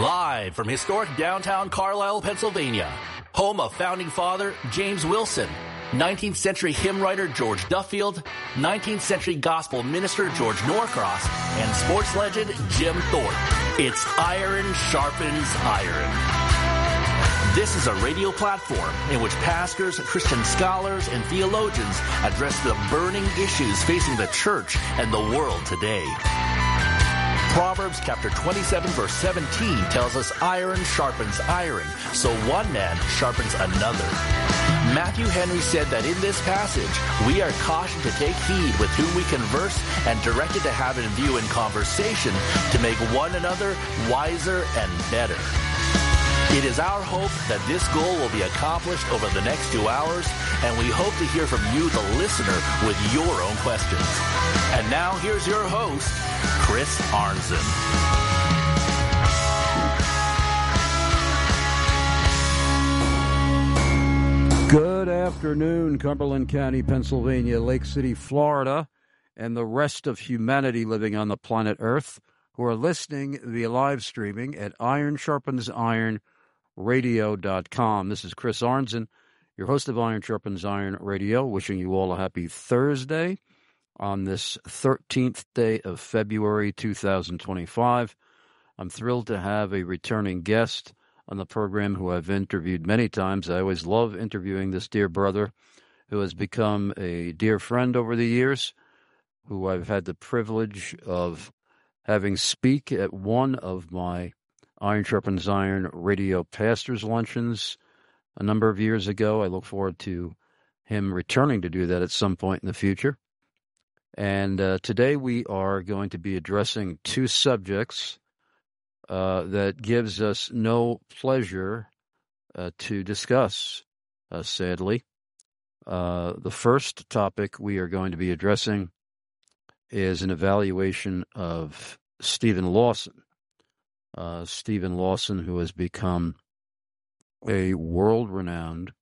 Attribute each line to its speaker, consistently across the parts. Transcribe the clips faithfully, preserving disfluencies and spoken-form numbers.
Speaker 1: Live from historic downtown Carlisle, Pennsylvania, home of founding father James Wilson, nineteenth century hymn writer George Duffield, nineteenth century gospel minister George Norcross, and sports legend Jim Thorpe. It's Iron Sharpens Iron. This is a radio platform in which pastors, Christian scholars, and theologians address the burning issues facing the church and the world today. Proverbs chapter twenty-seven verse seventeen tells us iron sharpens iron, so one man sharpens another. Matthew Henry said that in this passage, we are cautioned to take heed with whom we converse and directed to have in view in conversation to make one another wiser and better. It is our hope that this goal will be accomplished over the next two hours, and we hope to hear from you, the listener, with your own questions. And now here's your host, Chris Arnzen.
Speaker 2: Good afternoon, Cumberland County, Pennsylvania, Lake City, Florida, and the rest of humanity living on the planet Earth who are listening via live streaming at iron sharpens iron radio dot com. This is Chris Arnzen, your host of Iron Sharpens Iron Radio, wishing you all a happy Thursday on this thirteenth day of February two thousand twenty-five. I'm thrilled to have a returning guest on the program who I've interviewed many times. I always love interviewing this dear brother who has become a dear friend over the years, who I've had the privilege of having speak at one of my Iron Sharpens Iron Radio Pastors Luncheons a number of years ago. I look forward to him returning to do that at some point in the future. And uh, today we are going to be addressing two subjects uh, that gives us no pleasure uh, to discuss, uh, sadly. Uh, the first topic we are going to be addressing is an evaluation of Steven Lawson. Uh, Steven Lawson, who has become a world-renowned,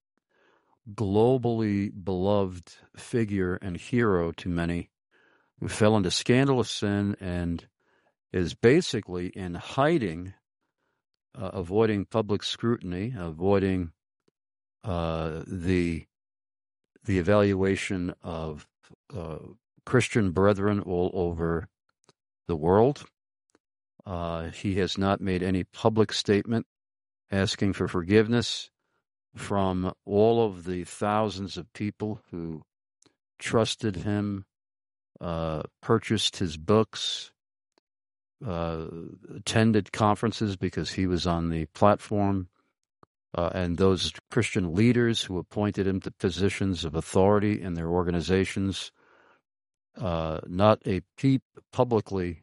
Speaker 2: globally beloved figure and hero to many, who fell into scandalous sin and is basically in hiding, uh, avoiding public scrutiny, avoiding uh, the the evaluation of uh, Christian brethren all over the world. Uh, he has not made any public statement asking for forgiveness from all of the thousands of people who trusted him, uh, purchased his books, uh, attended conferences because he was on the platform, uh, and those Christian leaders who appointed him to positions of authority in their organizations. Uh, not a peep publicly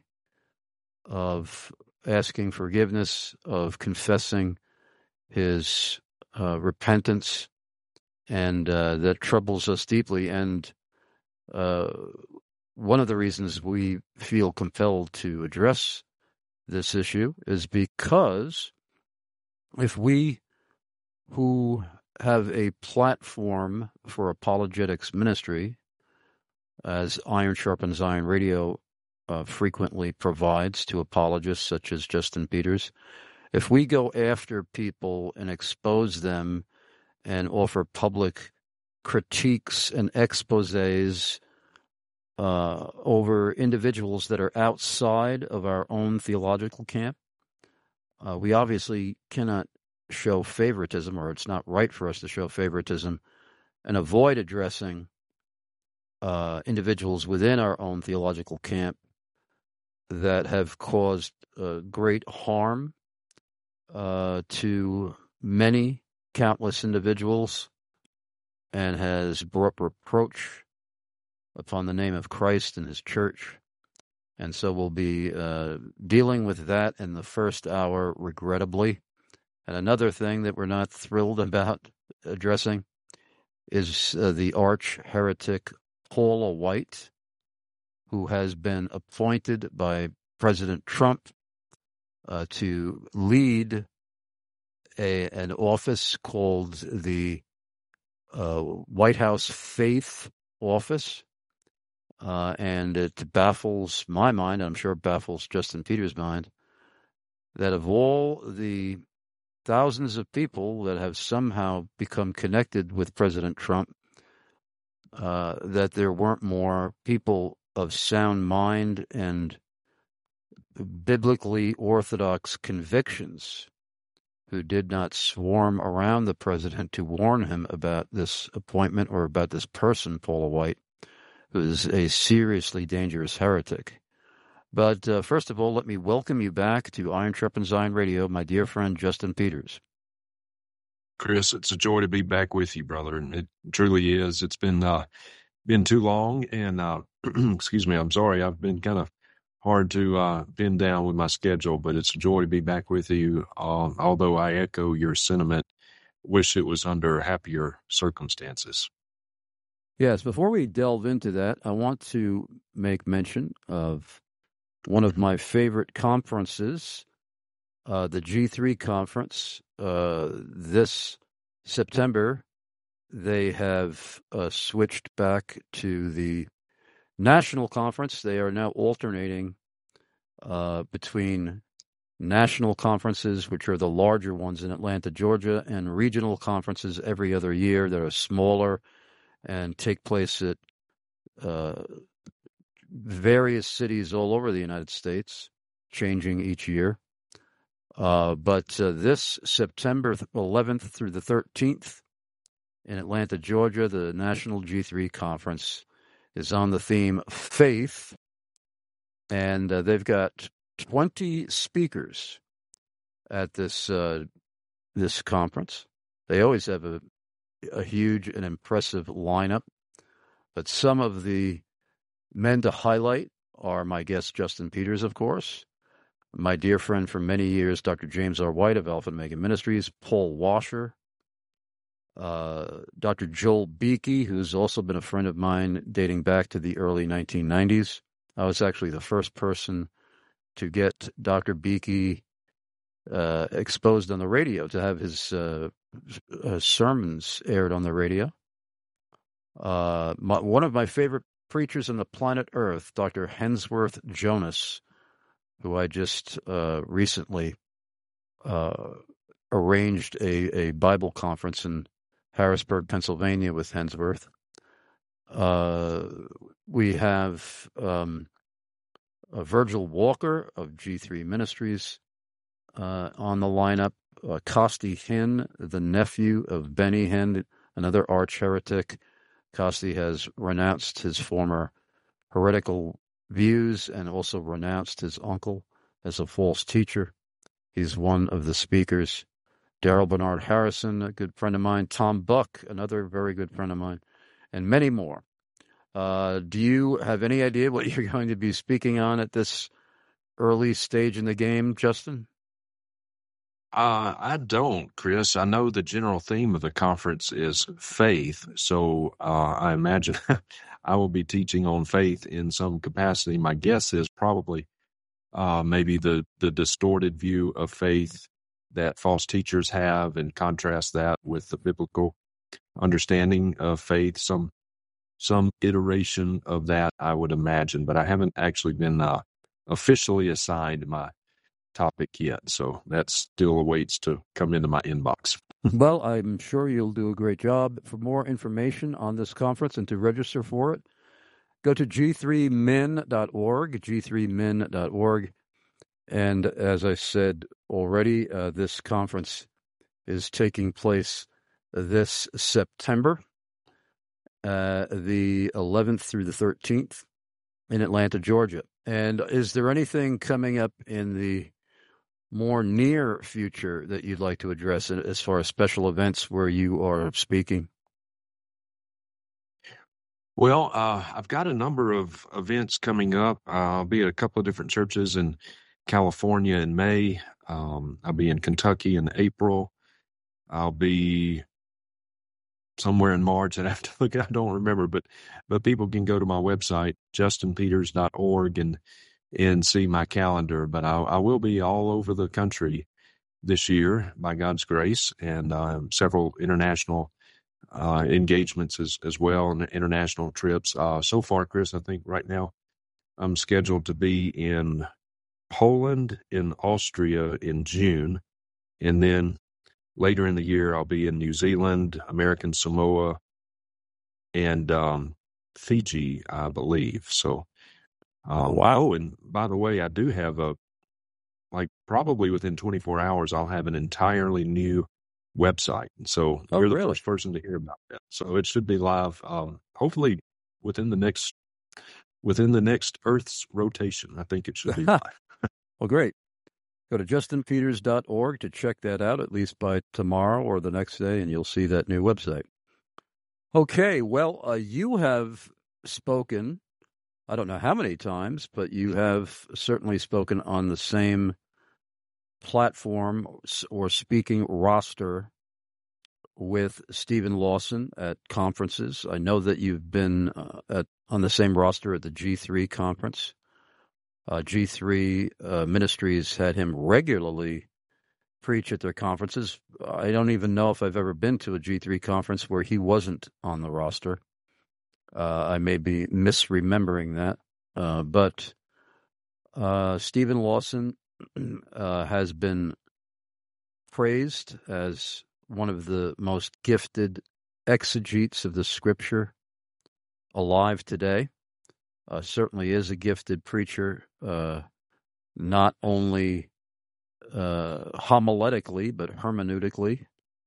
Speaker 2: of asking forgiveness, of confessing his uh, repentance, and uh, that troubles us deeply. And uh, one of the reasons we feel compelled to address this issue is because if we who have a platform for apologetics ministry, as Iron Sharpens Iron Radio uh, frequently provides to apologists such as Justin Peters, if we go after people and expose them and offer public critiques and exposés uh, over individuals that are outside of our own theological camp, uh, we obviously cannot show favoritism, or it's not right for us to show favoritism, and avoid addressing uh, individuals within our own theological camp that have caused uh, great harm uh, to many, countless individuals, and has brought reproach upon the name of Christ and his church. And so we'll be uh, dealing with that in the first hour, regrettably. And another thing that we're not thrilled about addressing is uh, the arch heretic Paula White, who has been appointed by President Trump uh, to lead a, an office called the uh, White House Faith Office. Uh, and it baffles my mind, I'm sure it baffles Justin Peters' mind, that of all the thousands of people that have somehow become connected with President Trump, uh, that there weren't more people of sound mind and biblically orthodox convictions who did not swarm around the president to warn him about this appointment or about this person, Paula White, who is a seriously dangerous heretic. But uh, first of all, let me welcome you back to Iron Sharpens Iron Radio, my dear friend Justin Peters.
Speaker 3: Chris, it's a joy to be back with you, brother. And it truly is. It's been uh, been too long, and uh, excuse me, I'm sorry. I've been kind of hard to uh, pin down with my schedule, but it's a joy to be back with you. Uh, although I echo your sentiment, wish it was under happier circumstances.
Speaker 2: Yes, before we delve into that, I want to make mention of one of my favorite conferences, uh, the G three conference. Uh, this September, they have uh, switched back to the national conference. They are now alternating uh, between national conferences, which are the larger ones in Atlanta, Georgia, and regional conferences every other year that are smaller and take place at uh, various cities all over the United States, changing each year. Uh, but uh, this September eleventh through the thirteenth in Atlanta, Georgia, the National G three Conference is on the theme Faith, and uh, they've got twenty speakers at this uh, this conference. They always have a, a huge and impressive lineup, but some of the men to highlight are my guest Justin Peters, of course, my dear friend for many years, Doctor James R. White of Alpha and Omega Ministries, Paul Washer, uh, Doctor Joel Beeke, who's also been a friend of mine dating back to the early nineteen nineties. I was actually the first person to get Doctor Beeke uh, exposed on the radio, to have his uh, uh, sermons aired on the radio. Uh, my, one of my favorite preachers on the planet Earth, Doctor Hensworth Jonas, who I just uh, recently uh, arranged a, a Bible conference in Harrisburg, Pennsylvania with Hensworth. Uh, we have um, uh, Virgil Walker of G three Ministries uh, on the lineup, uh, Costi Hinn, the nephew of Benny Hinn, another arch heretic. Costi has renounced his former heretical views and also renounced his uncle as a false teacher. He's one of the speakers. Daryl Bernard Harrison, a good friend of mine. Tom Buck, another very good friend of mine, and many more. Uh, do you have any idea what you're going to be speaking on at this early stage in the game, Justin?
Speaker 3: Uh, I don't, Chris. I know the general theme of the conference is faith, so uh, I imagine I will be teaching on faith in some capacity. My guess is probably uh, maybe the, the distorted view of faith that false teachers have, and contrast that with the biblical understanding of faith, some some iteration of that, I would imagine, but I haven't actually been uh, officially assigned my topic yet, so that still awaits to come into my inbox.
Speaker 2: Well, I'm sure you'll do a great job. For more information on this conference and to register for it, go to g three min dot org, g three min dot org. And as I said already, uh, this conference is taking place this September, uh, the eleventh through the thirteenth in Atlanta, Georgia. And is there anything coming up in the more near future that you'd like to address as far as special events where you are speaking?
Speaker 3: Well, uh, I've got a number of events coming up. Uh, I'll be at a couple of different churches in California in May. Um, I'll be in Kentucky in April. I'll be somewhere in March. I'd have to look. I don't remember, but but people can go to my website, justin peters dot org, and and see my calendar. But I, I will be all over the country this year by God's grace, and um, several international uh, engagements as, as well, and international trips. Uh, so far, Chris, I think right now I'm scheduled to be in Poland and Austria in June, and then later in the year I'll be in New Zealand, American Samoa, and um, Fiji, I believe. So, um,
Speaker 2: Wow.
Speaker 3: oh, and by the way, I do have a, like probably within twenty-four hours, I'll have an entirely new website. So
Speaker 2: Oh,
Speaker 3: you're the
Speaker 2: really?
Speaker 3: first person to hear about that. So it should be live, um, hopefully within the next, within the next Earth's rotation. I think it should be live.
Speaker 2: Well, great. Go to justin peters dot org to check that out, at least by tomorrow or the next day, and you'll see that new website. Okay, well, uh, you have spoken, I don't know how many times, but you have certainly spoken on the same platform or speaking roster with Stephen Lawson at conferences. I know that you've been uh, at on the same roster at the G three conference. Uh, G three uh, Ministries had him regularly preach at their conferences. I don't even know if I've ever been to a G three conference where he wasn't on the roster. Uh, I may be misremembering that. Uh, but uh, Stephen Lawson uh, has been praised as one of the most gifted exegetes of the Scripture alive today. Uh, certainly is a gifted preacher, uh, not only uh, homiletically, but hermeneutically.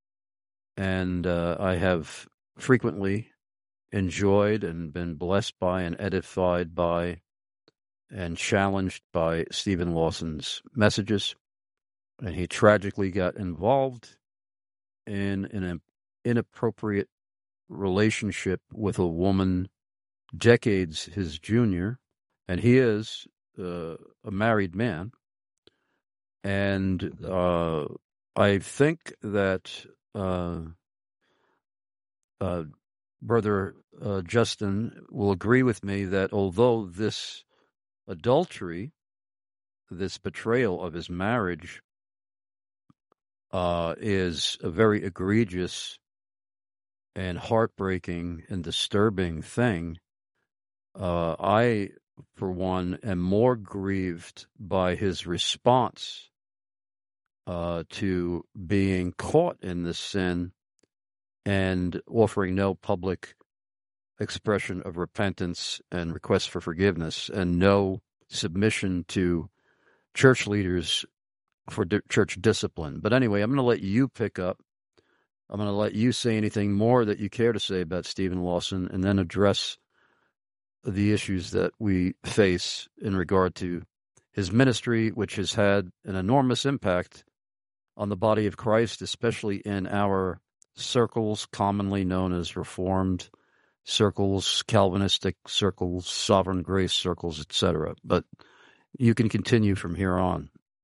Speaker 2: And uh, I have frequently enjoyed and been blessed by and edified by and challenged by Stephen Lawson's messages. And he tragically got involved in an inappropriate relationship with a woman decades his junior, and he is uh, a married man. And uh, I think that uh, uh, Brother uh, Justin will agree with me that although this adultery, this betrayal of his marriage, uh, is a very egregious and heartbreaking and disturbing thing, uh, I, for one, am more grieved by his response uh, to being caught in this sin and offering no public expression of repentance and request for forgiveness, and no submission to church leaders for di- church discipline. But anyway, I'm going to let you pick up. I'm going to let you say anything more that you care to say about Stephen Lawson, and then address the issues that we face in regard to his ministry, which has had an enormous impact on the body of Christ, especially in our circles, commonly known as Reformed circles, Calvinistic circles, Sovereign Grace circles, et cetera. But you can continue from here on.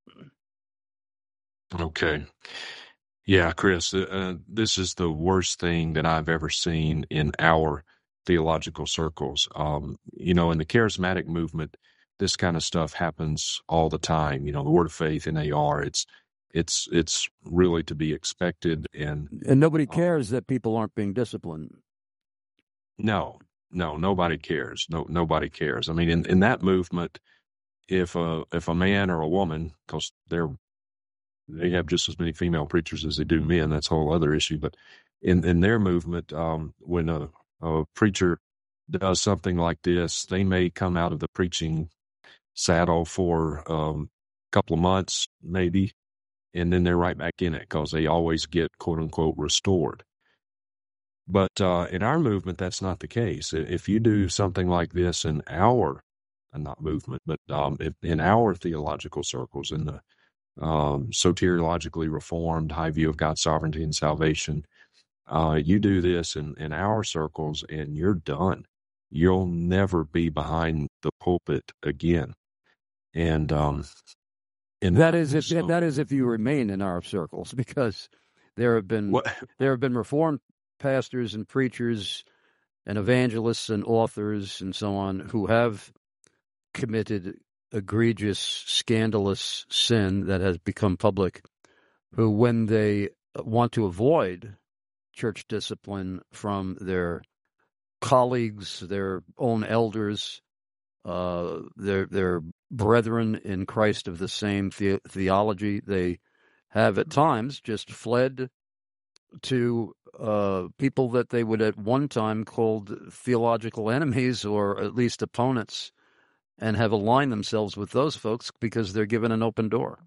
Speaker 3: Okay. Yeah, Chris, uh, this is the worst thing that I've ever seen in our theological circles. Um, you know, in the charismatic movement, this kind of stuff happens all the time. You know, the Word of Faith in A R, it's it's it's really to be expected. And
Speaker 2: and nobody cares um, that people aren't being disciplined.
Speaker 3: No, no, nobody cares. No, nobody cares. I mean, in, in that movement, if a if a man or a woman, because they're they have just as many female preachers as they do men. That's a whole other issue. But in, in their movement, um, when a, a preacher does something like this, they may come out of the preaching saddle for um, a couple of months, maybe, and then they're right back in it because they always get, quote unquote, restored. But uh, in our movement, that's not the case. If you do something like this in our, not movement, but um, in our theological circles, in the Um, soteriologically reformed, high view of God's sovereignty and salvation. Uh, you do this in, in our circles and you're done. You'll never be behind the pulpit again. And, um, and
Speaker 2: that is if so, that is if you remain in our circles, because there have been what? there have been Reformed pastors and preachers and evangelists and authors and so on who have committed egregious, scandalous sin that has become public, who, when they want to avoid church discipline from their colleagues, their own elders, uh, their their brethren in Christ of the same the- theology. They have at times just fled to uh, people that they would at one time called theological enemies or at least opponents, and have aligned themselves with those folks because they're given an open door.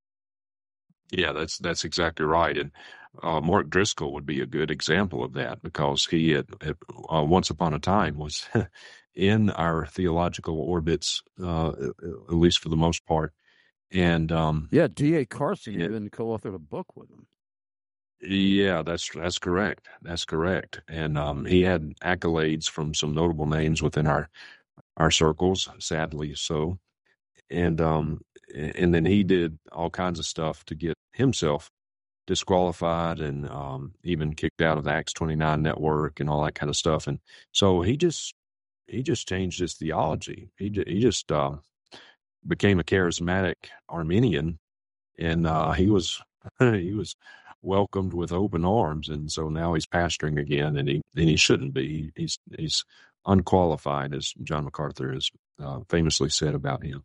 Speaker 3: Yeah, that's that's exactly right. And uh, Mark Driscoll would be a good example of that, because he had, had uh, once upon a time was in our theological orbits, uh, at least for the most part. And um,
Speaker 2: yeah, D A Carson
Speaker 3: yeah,
Speaker 2: even co-authored a book with him.
Speaker 3: Yeah, that's that's correct. That's correct. And um, he had accolades from some notable names within our our circles, sadly so. And um, and then he did all kinds of stuff to get himself disqualified and um, even kicked out of the Acts twenty-nine network and all that kind of stuff. And so he just he just changed his theology. He ju- he just uh, became a charismatic Arminian, and uh, he was he was welcomed with open arms. And so now he's pastoring again, and he and he shouldn't be. He's he's unqualified, as John MacArthur has uh, famously said about him.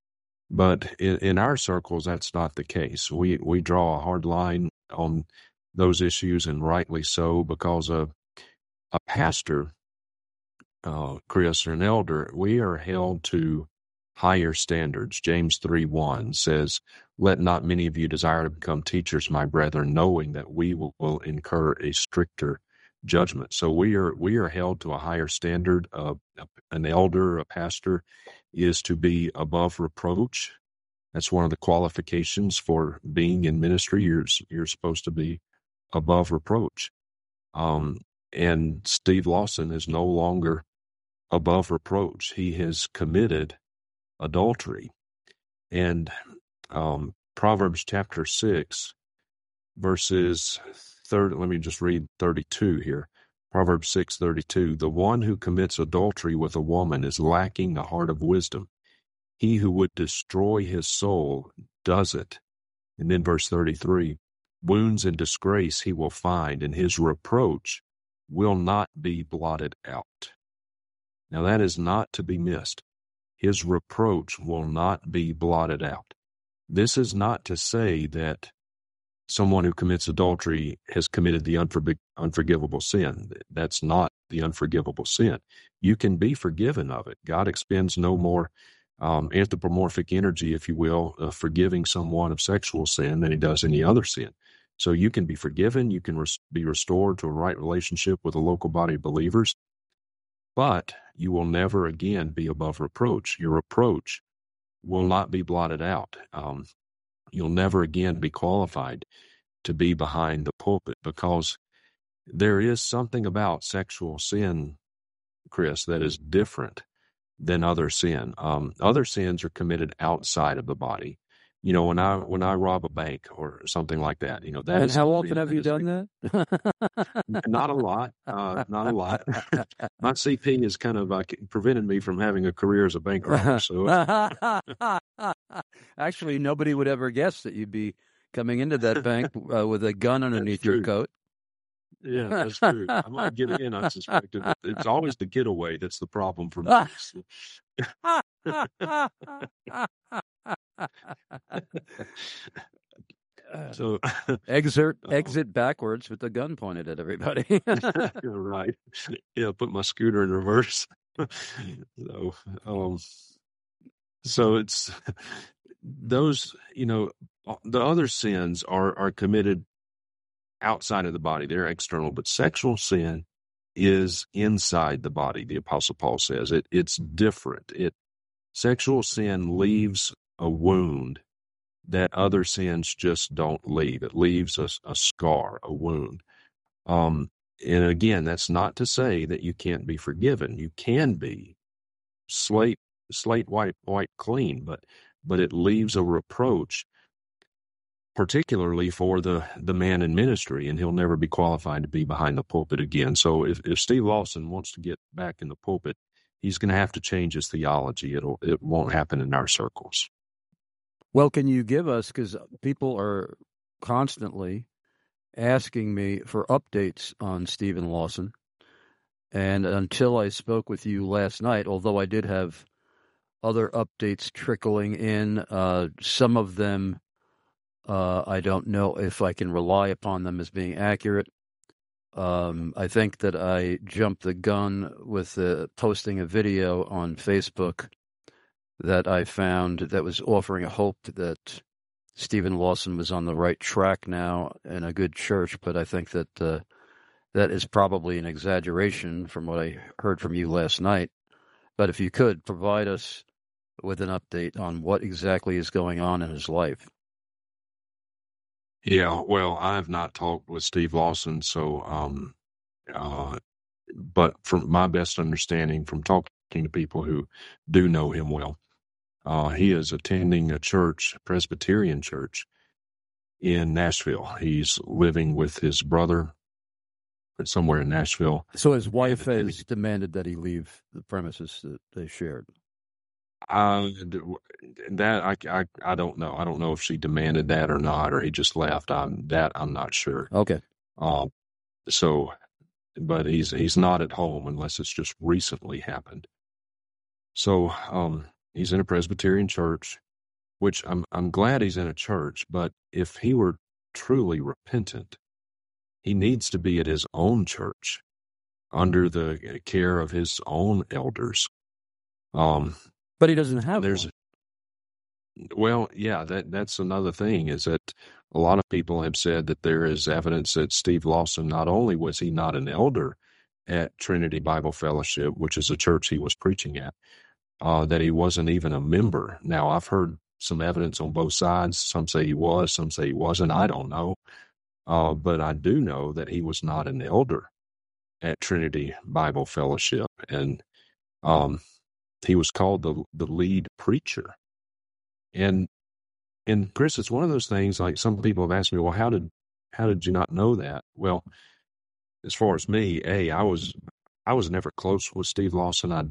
Speaker 3: But in, in our circles, that's not the case. We we draw a hard line on those issues, and rightly so, because a a pastor, uh, Chris, or an elder, we are held to higher standards. James three one says, "Let not many of you desire to become teachers, my brethren, knowing that we will, will incur a stricter judgment." So we are we are held to a higher standard. Uh, an elder, a pastor, is to be above reproach. That's one of the qualifications for being in ministry. You're you're supposed to be above reproach. Um, and Steve Lawson is no longer above reproach. He has committed adultery. And um, Proverbs chapter six, verses thirty, let me just read thirty-two here. Proverbs six thirty-two, "The one who commits adultery with a woman is lacking the heart of wisdom. He who would destroy his soul does it." And then verse thirty-three, "Wounds and disgrace he will find, and his reproach will not be blotted out." Now that is not to be missed. His reproach will not be blotted out. This is not to say that someone who commits adultery has committed the unforg- unforgivable sin. That's not the unforgivable sin. You can be forgiven of it. God expends no more um, anthropomorphic energy, if you will, of forgiving someone of sexual sin than he does any other sin. So you can be forgiven. You can res- be restored to a right relationship with a local body of believers, but you will never again be above reproach. Your reproach will not be blotted out. Um, you'll never again be qualified to be behind the pulpit, because there is something about sexual sin, Chris, that is different than other sin. Um, other sins are committed outside of the body. You know, when I when I rob a bank or something like that, you know, that
Speaker 2: And
Speaker 3: is
Speaker 2: how often have you done that?
Speaker 3: not a lot, uh, not a lot. My C P has kind of uh, prevented me from having a career as a bank robber. So,
Speaker 2: actually, nobody would ever guess that you'd be coming into that bank uh, with a gun underneath your coat.
Speaker 3: Yeah, that's true. I might get in, I suspect. It. It's always the getaway that's the problem for me. So
Speaker 2: exert exit backwards with the gun pointed at everybody.
Speaker 3: You're right. Yeah, put my scooter in reverse. so, um, so it's those. You know, the other sins are are committed outside of the body; they're external. But sexual sin is inside the body. The Apostle Paul says it. It's different. It sexual sin leaves a wound that other sins just don't leave. It leaves a, a scar, a wound. Um, and again, that's not to say that you can't be forgiven. You can be slate slate white white clean, but but it leaves a reproach, particularly for the the man in ministry, and he'll never be qualified to be behind the pulpit again. So if, if Steve Lawson wants to get back in the pulpit, he's going to have to change his theology. It'll it won't happen in our circles.
Speaker 2: Well, can you give us, because people are constantly asking me for updates on Stephen Lawson, and until I spoke with you last night, although I did have other updates trickling in. Uh, some of them, uh, I don't know if I can rely upon them as being accurate. Um, I think that I jumped the gun with uh, posting a video on Facebook that I found that was offering a hope that Stephen Lawson was on the right track now in a good church, but I think that uh, that is probably an exaggeration from what I heard from you last night. But if you could provide us with an update on what exactly is going on in his life.
Speaker 3: Yeah, well, I've not talked with Steve Lawson, so, um, uh, but from my best understanding from talking to people who do know him well, uh, he is attending a church, a Presbyterian church in Nashville. He's living with his brother somewhere in Nashville.
Speaker 2: So his wife has demanded that he leave the premises that they shared.
Speaker 3: Uh, that I, I, I don't know. I don't know if she demanded that or not, or he just left. I'm that I'm not sure.
Speaker 2: Okay.
Speaker 3: Um, so, but he's he's not at home unless it's just recently happened. So, um, he's in a Presbyterian church, which I'm I'm glad he's in a church. But if he were truly repentant, he needs to be at his own church, under the care of his own elders. Um.
Speaker 2: But he doesn't have
Speaker 3: There's,
Speaker 2: one.
Speaker 3: Well, yeah, that that's another thing, is that a lot of people have said that there is evidence that Steve Lawson, not only was he not an elder at Trinity Bible Fellowship, which is a church he was preaching at, uh, that he wasn't even a member. Now, I've heard some evidence on both sides. Some say he was, some say he wasn't. I don't know. Uh, but I do know that he was not an elder at Trinity Bible Fellowship. And, um, he was called the the lead preacher. And and Chris, it's one of those things, like some people have asked me, well, how did how did you not know that? Well, as far as me, A, I was I was never close with Steve Lawson. I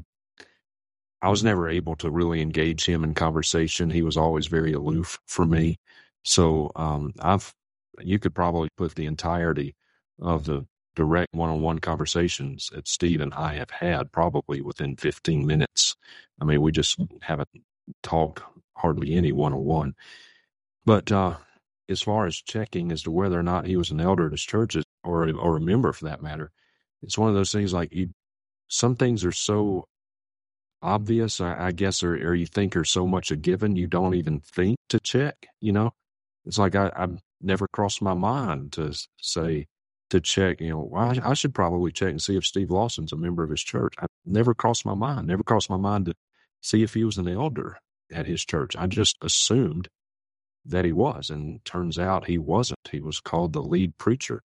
Speaker 3: I was never able to really engage him in conversation. He was always very aloof for me. So um, I've you could probably put the entirety of the direct one-on-one conversations that Steve and I have had probably within fifteen minutes. I mean, we just haven't talked hardly any one-on-one. But uh, as far as checking as to whether or not he was an elder at his church, or or a member for that matter, it's one of those things, like you, some things are so obvious, I, I guess, or, or you think are so much a given, you don't even think to check, you know? It's like I, I've never crossed my mind to say, to check, you know, well, I, I should probably check and see if Steve Lawson's a member of his church. I never crossed my mind, never crossed my mind to see if he was an elder at his church. I just assumed that he was, and turns out he wasn't. He was called the lead preacher,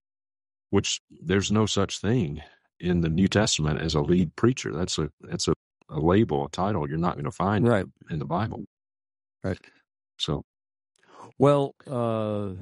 Speaker 3: which there's no such thing in the New Testament as a lead preacher. That's a that's a, a label, a title you're not going to find
Speaker 2: right.
Speaker 3: in the Bible.
Speaker 2: Right.
Speaker 3: So,
Speaker 2: well, uh,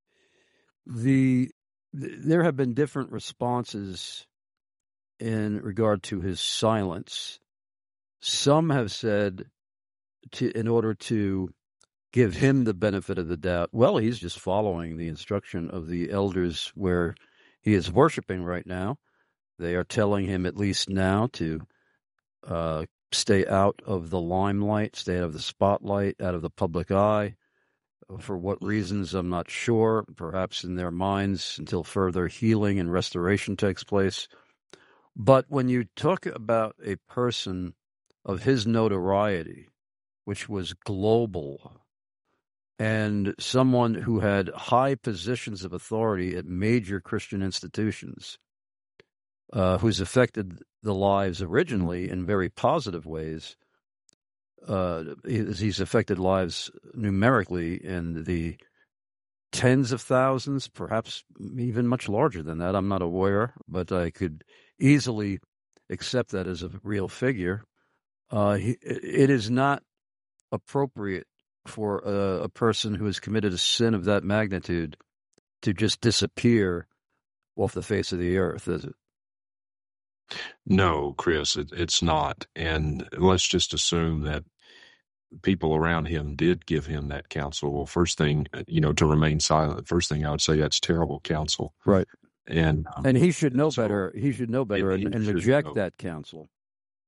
Speaker 2: the there have been different responses in regard to his silence. Some have said, to, in order to give him the benefit of the doubt, well, he's just following the instruction of the elders where he is worshiping right now. They are telling him, at least now, to uh, stay out of the limelight, stay out of the spotlight, out of the public eye. For what reasons, I'm not sure. Perhaps in their minds, until further healing and restoration takes place. But when you talk about a person of his notoriety, which was global, and someone who had high positions of authority at major Christian institutions, uh, who's affected the lives originally in very positive ways, uh, he's affected lives numerically in the tens of thousands, perhaps even much larger than that. I'm not aware, but I could easily accept that as a real figure. Uh, he, it is not appropriate for a, a person who has committed a sin of that magnitude to just disappear off the face of the earth, is it?
Speaker 3: No, Chris, it, it's not. And let's just assume that people around him did give him that counsel. Well, first thing, you know, to remain silent. First thing I would say, that's terrible counsel.
Speaker 2: Right.
Speaker 3: And um,
Speaker 2: and he should know so better. He should know better and, and reject
Speaker 3: know.
Speaker 2: that counsel.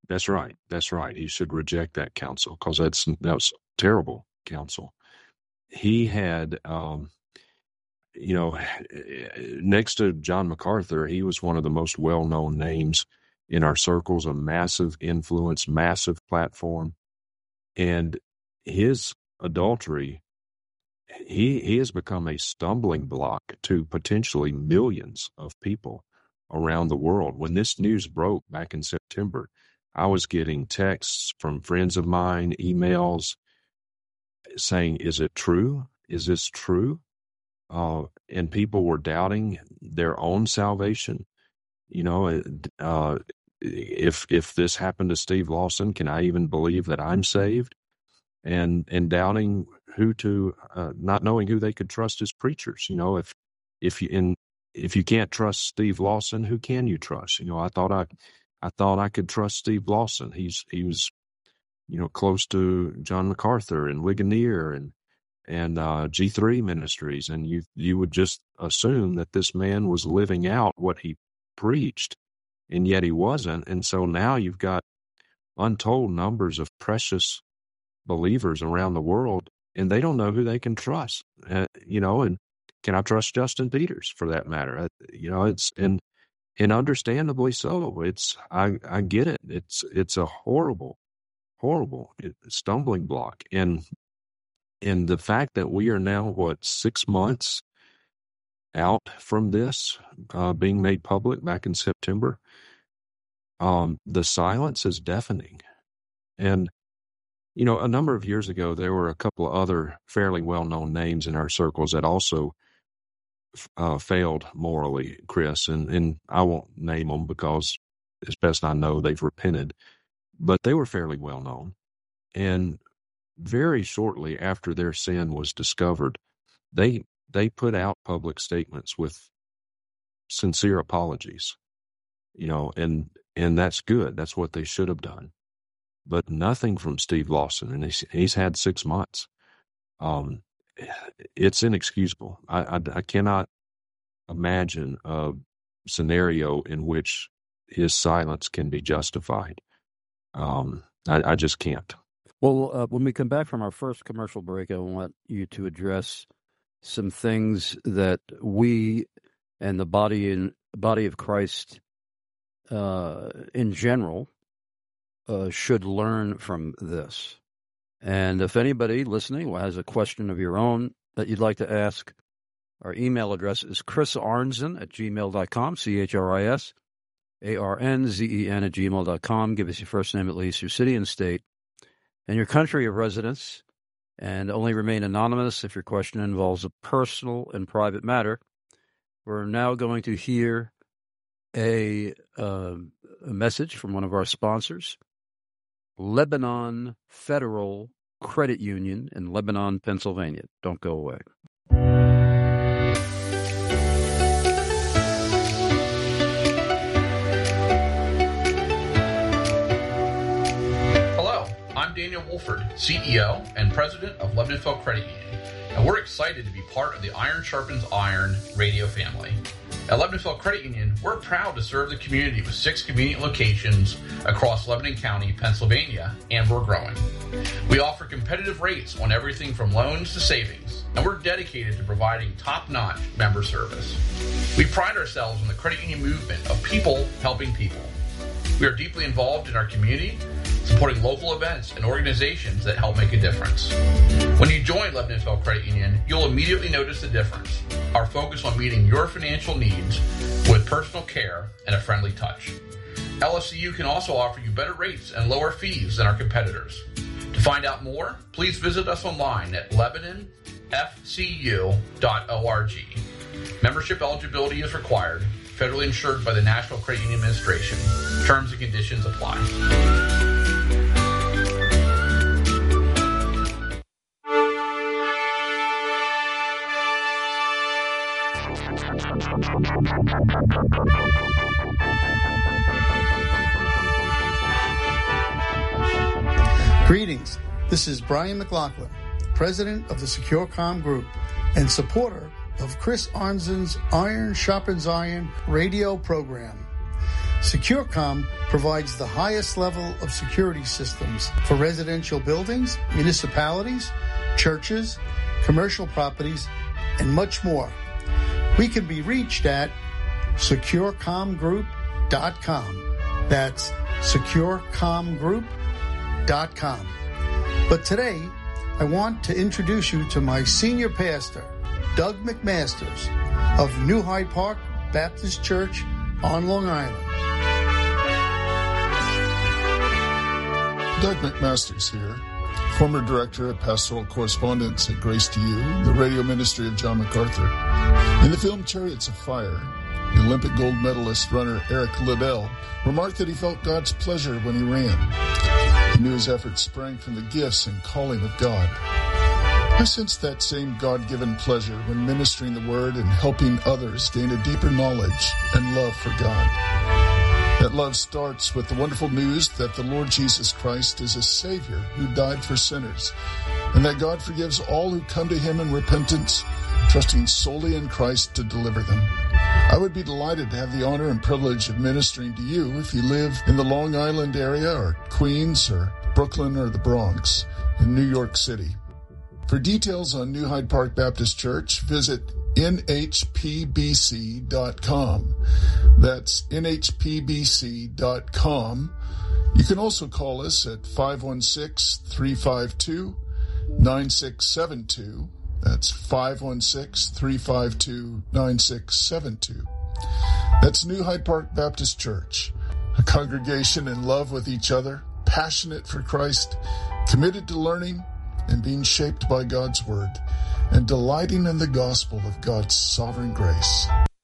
Speaker 3: That's right. That's right. He should reject that counsel because that's that was terrible counsel. He had, um, you know, next to John MacArthur, he was one of the most well-known names in our circles, a massive influence, massive platform. And his adultery, he, he has become a stumbling block to potentially millions of people around the world. When this news broke back in September, I was getting texts from friends of mine, emails saying, is it true? Is this true? Uh, and people were doubting their own salvation. You know, uh, if if this happened to Steve Lawson, can I even believe that I'm saved? And and doubting who to, uh, not knowing who they could trust as preachers. You know, if if you in if you can't trust Steve Lawson, who can you trust? You know, I thought I I thought I could trust Steve Lawson. He's he was, you know, close to John MacArthur and Ligonier and and uh, G three Ministries, and you you would just assume that this man was living out what he preached, and yet he wasn't. And so now you've got untold numbers of precious believers around the world, and they don't know who they can trust. Uh, you know, and can I trust Justin Peters for that matter? Uh, you know, it's and and understandably so. It's I I get it. It's it's a horrible, horrible stumbling block, and. And the fact that we are now, what, six months out from this uh, being made public back in September, um, the silence is deafening. And, you know, a number of years ago, there were a couple of other fairly well-known names in our circles that also uh, failed morally, Chris. And, and I won't name them because, as best I know, they've repented. But they were fairly well-known. And very shortly after their sin was discovered, they they put out public statements with sincere apologies, you know, and and that's good. That's what they should have done. But nothing from Steve Lawson, and he's, he's had six months. Um, it's inexcusable. I, I, I cannot imagine a scenario in which his silence can be justified. Um, I, I just can't.
Speaker 2: Well, uh, when we come back from our first commercial break, I want you to address some things that we and the body in body of Christ uh, in general uh, should learn from this. And if anybody listening has a question of your own that you'd like to ask, our email address is chris arnzen at gmail dot com, C H R I S A R N Z E N at gmail dot com. Give us your first name, at least your city and state, and your country of residence, and only remain anonymous if your question involves a personal and private matter. We're now going to hear a, uh, a message from one of our sponsors, Lebanon Federal Credit Union in Lebanon, Pennsylvania. Don't go away.
Speaker 4: I'm Daniel Wolford, C E O and President of Lebanonville Credit Union, and we're excited to be part of the Iron Sharpens Iron radio family. At Lebanonville Credit Union, we're proud to serve the community with six convenient locations across Lebanon County, Pennsylvania, and we're growing. We offer competitive rates on everything from loans to savings, and we're dedicated to providing top-notch member service. We pride ourselves on the credit union movement of people helping people. We are deeply involved in our community, supporting local events and organizations that help make a difference. When you join Lebanonville Credit Union, you'll immediately notice the difference. Our focus on meeting your financial needs with personal care and a friendly touch. L F C U can also offer you better rates and lower fees than our competitors. To find out more, please visit us online at lebanon f c u dot org. Membership eligibility is required. Federally insured by the National Credit Union Administration. Terms and conditions apply.
Speaker 5: Greetings. This is Brian McLaughlin, President of the SecureCom Group and supporter of Chris Arnzen's Iron Sharpens Iron radio program. SecureCom provides the highest level of security systems for residential buildings, municipalities, churches, commercial properties, and much more. We can be reached at secure com group dot com. That's secure com group dot com. But today, I want to introduce you to my senior pastor, Doug McMasters of New Hyde Park Baptist Church on Long Island.
Speaker 6: Doug McMasters here, former director of pastoral correspondence at Grace to You, the radio ministry of John MacArthur. In the film Chariots of Fire, the Olympic gold medalist runner Eric Liddell remarked that he felt God's pleasure when he ran. He knew his efforts sprang from the gifts and calling of God. I sensed that same God-given pleasure when ministering the Word and helping others gain a deeper knowledge and love for God. That love starts with the wonderful news that the Lord Jesus Christ is a Savior who died for sinners, and that God forgives all who come to Him in repentance, trusting solely in Christ to deliver them. I would be delighted to have the honor and privilege of ministering to you if you live in the Long Island area or Queens or Brooklyn or the Bronx in New York City. For details on New Hyde Park Baptist Church, visit N H P B C dot com. That's N H P B C dot com. You can also call us at five one six, three five two, nine six seven two. That's five one six, three five two, nine six seven two. That's New Hyde Park Baptist Church, a congregation in love with each other, passionate for Christ, committed to learning and being shaped by God's Word, and delighting in the gospel of God's sovereign grace.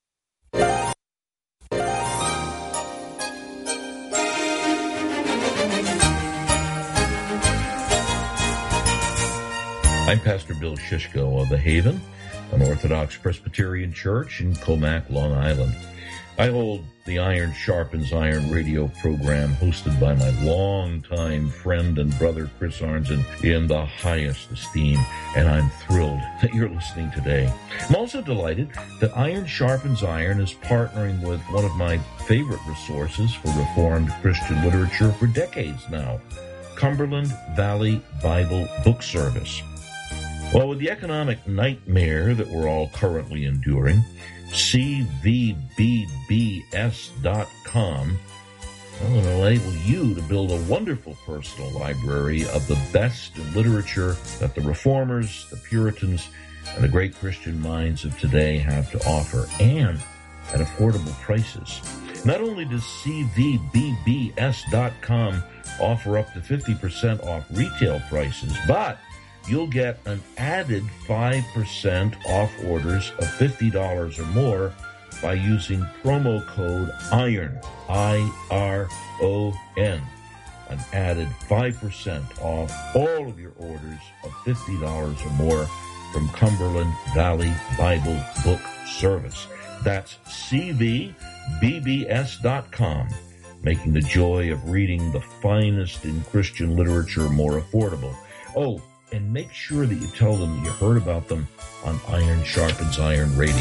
Speaker 7: I'm Pastor Bill Shishko of The Haven, an Orthodox Presbyterian church in Comac, Long Island. I hold the Iron Sharpens Iron radio program hosted by my longtime friend and brother Chris Arnzen in the highest esteem, and I'm thrilled that you're listening today. I'm also delighted that Iron Sharpens Iron is partnering with one of my favorite resources for Reformed Christian literature for decades now, Cumberland Valley Bible Book Service. Well, with the economic nightmare that we're all currently enduring, C V B B S dot com will enable you to build a wonderful personal library of the best in literature that the Reformers, the Puritans, and the great Christian minds of today have to offer, and at affordable prices. Not only does C V B B S dot com offer up to fifty percent off retail prices, but you'll get an added five percent off orders of fifty dollars or more by using promo code IRON, I R O N. An added five percent off all of your orders of fifty dollars or more from Cumberland Valley Bible Book Service. That's C V B B S dot com, making the joy of reading the finest in Christian literature more affordable. Oh, and make sure that you tell them that you heard about them on Iron Sharpens Iron Radio.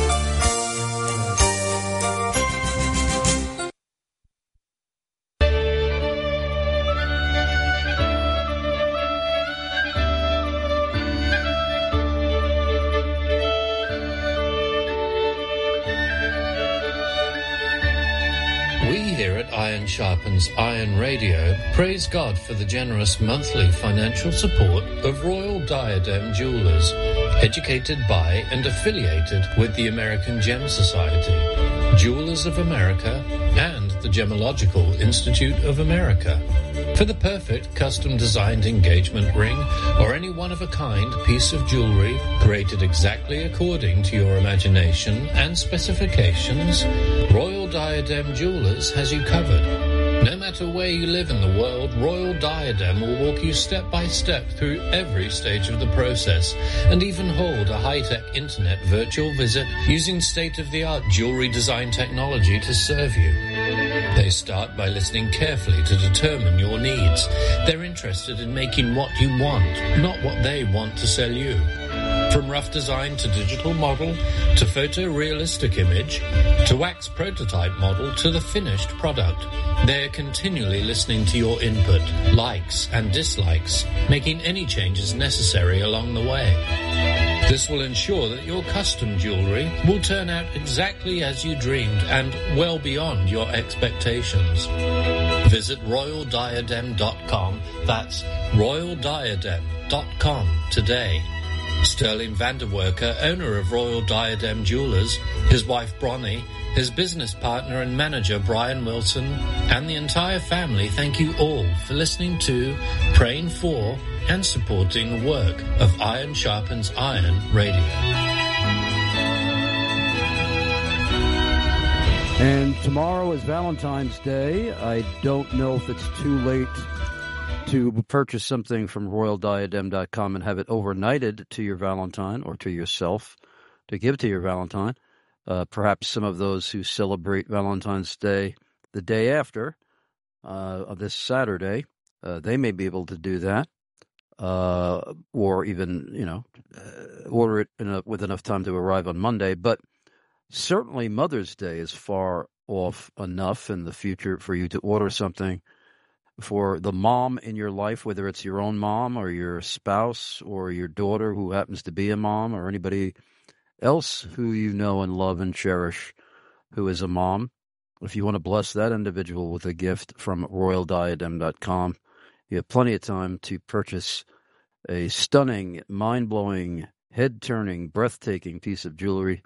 Speaker 8: Iron Sharpens Iron Radio praise God for the generous monthly financial support of Royal Diadem Jewelers, educated by and affiliated with the American Gem Society, Jewelers of America, and the Gemological Institute of America. For the perfect custom-designed engagement ring or any one-of-a-kind piece of jewelry created exactly according to your imagination and specifications, Royal Diadem Jewelers has you covered. No matter where you live in the world, Royal Diadem will walk you step by step through every stage of the process and even hold a high-tech internet virtual visit using state-of-the-art jewelry design technology to serve you. They start by listening carefully to determine your needs. They're interested in making what you want, not what they want to sell you. From rough design to digital model to photorealistic image to wax prototype model to the finished product, they're continually listening to your input, likes and dislikes, making any changes necessary along the way. This will ensure that your custom jewelry will turn out exactly as you dreamed and well beyond your expectations. Visit royal diadem dot com. That's royal diadem dot com today. Sterling Vanderwerker, owner of Royal Diadem Jewelers, his wife Bronnie, his business partner and manager Brian Wilson, and the entire family thank you all for listening to, praying for, and supporting the work of Iron Sharpens Iron Radio.
Speaker 2: And tomorrow is Valentine's Day. I don't know if it's too late to purchase something from royal diadem dot com and have it overnighted to your Valentine or to yourself to give to your Valentine. Uh, perhaps some of those who celebrate Valentine's Day the day after, uh, this Saturday, uh, they may be able to do that, uh, or even, you know, uh, order it in a, with enough time to arrive on Monday. But certainly Mother's Day is far off enough in the future for you to order something for the mom in your life, whether it's your own mom or your spouse or your daughter who happens to be a mom or anybody else who you know and love and cherish who is a mom. If you want to bless that individual with a gift from royal diadem dot com, you have plenty of time to purchase a stunning, mind-blowing, head-turning, breathtaking piece of jewelry.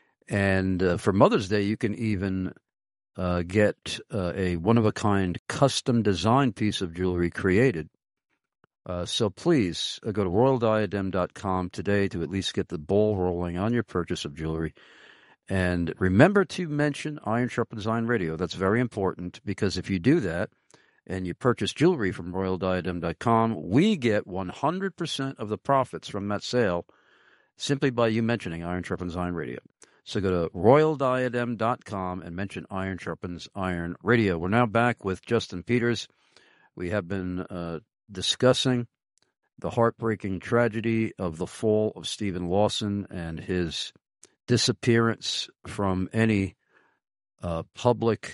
Speaker 2: And uh, for Mother's Day, you can even Uh, get uh, a one-of-a-kind custom-designed piece of jewelry created. Uh, so please uh, go to royal diadem dot com today to at least get the ball rolling on your purchase of jewelry. And remember to mention Iron Sharpens Iron Radio. That's very important, because if you do that and you purchase jewelry from royal diadem dot com, we get one hundred percent of the profits from that sale simply by you mentioning Iron Sharpens Iron Radio. So go to royal diadem dot com and mention Iron Sharpens Iron Radio. We're now back with Justin Peters. We have been uh, discussing the heartbreaking tragedy of the fall of Stephen Lawson and his disappearance from any uh, public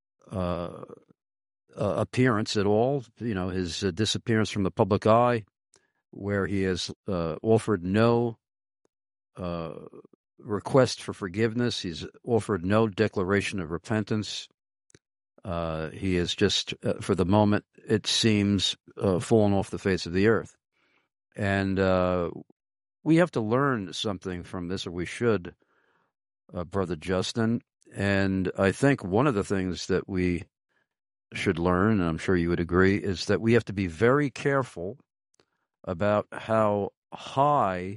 Speaker 2: uh, uh, appearance at all. You know, his uh, disappearance from the public eye, where he has uh, offered no uh request for forgiveness. He's offered no declaration of repentance. Uh, he is just, uh, for the moment, it seems, uh, fallen off the face of the earth. And uh, we have to learn something from this, or we should, uh, Brother Justin. And I think one of the things that we should learn, and I'm sure you would agree, is that we have to be very careful about how high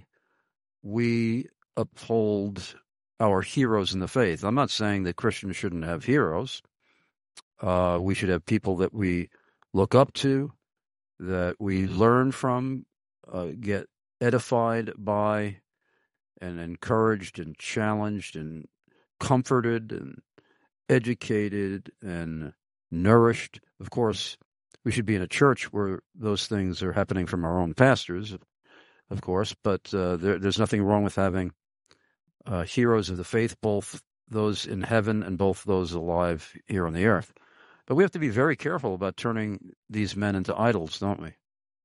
Speaker 2: we uphold our heroes in the faith. I'm not saying that Christians shouldn't have heroes. Uh, we should have people that we look up to, that we learn from, uh, get edified by, and encouraged and challenged and comforted and educated and nourished. Of course, we should be in a church where those things are happening from our own pastors, of course, but uh, there, there's nothing wrong with having Uh, heroes of the faith, both those in heaven and both those alive here on the earth. But we have to be very careful about turning these men into idols, don't we?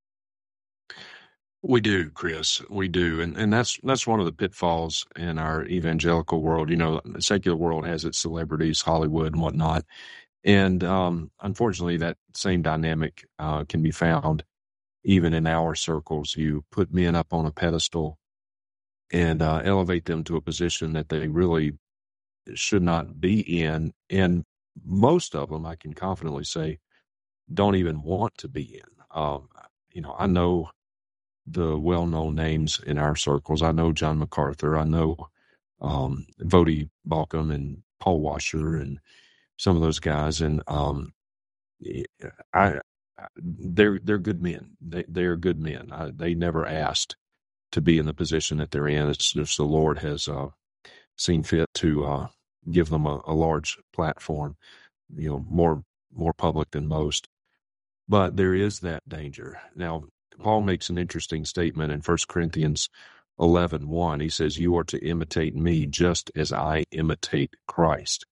Speaker 3: We do, Chris. We do, and and that's that's one of the pitfalls in our evangelical world. You know, the secular world has its celebrities, Hollywood and whatnot, and um, unfortunately, that same dynamic uh, can be found even in our circles. You put men up on a pedestal and uh, elevate them to a position that they really should not be in. And most of them, I can confidently say, don't even want to be in. Um, you know, I know the well-known names in our circles. I know John MacArthur. I know um, Voddie Baucham and Paul Washer and some of those guys. And um, I, they're they're good men. They they're good men. I, they never asked to be in the position that they're in. It's just the Lord has uh, seen fit to uh, give them a, a large platform, you know, more more public than most. But there is that danger. Now, Paul makes an interesting statement in First Corinthians eleven one. He says, "You are to imitate me just as I imitate Christ."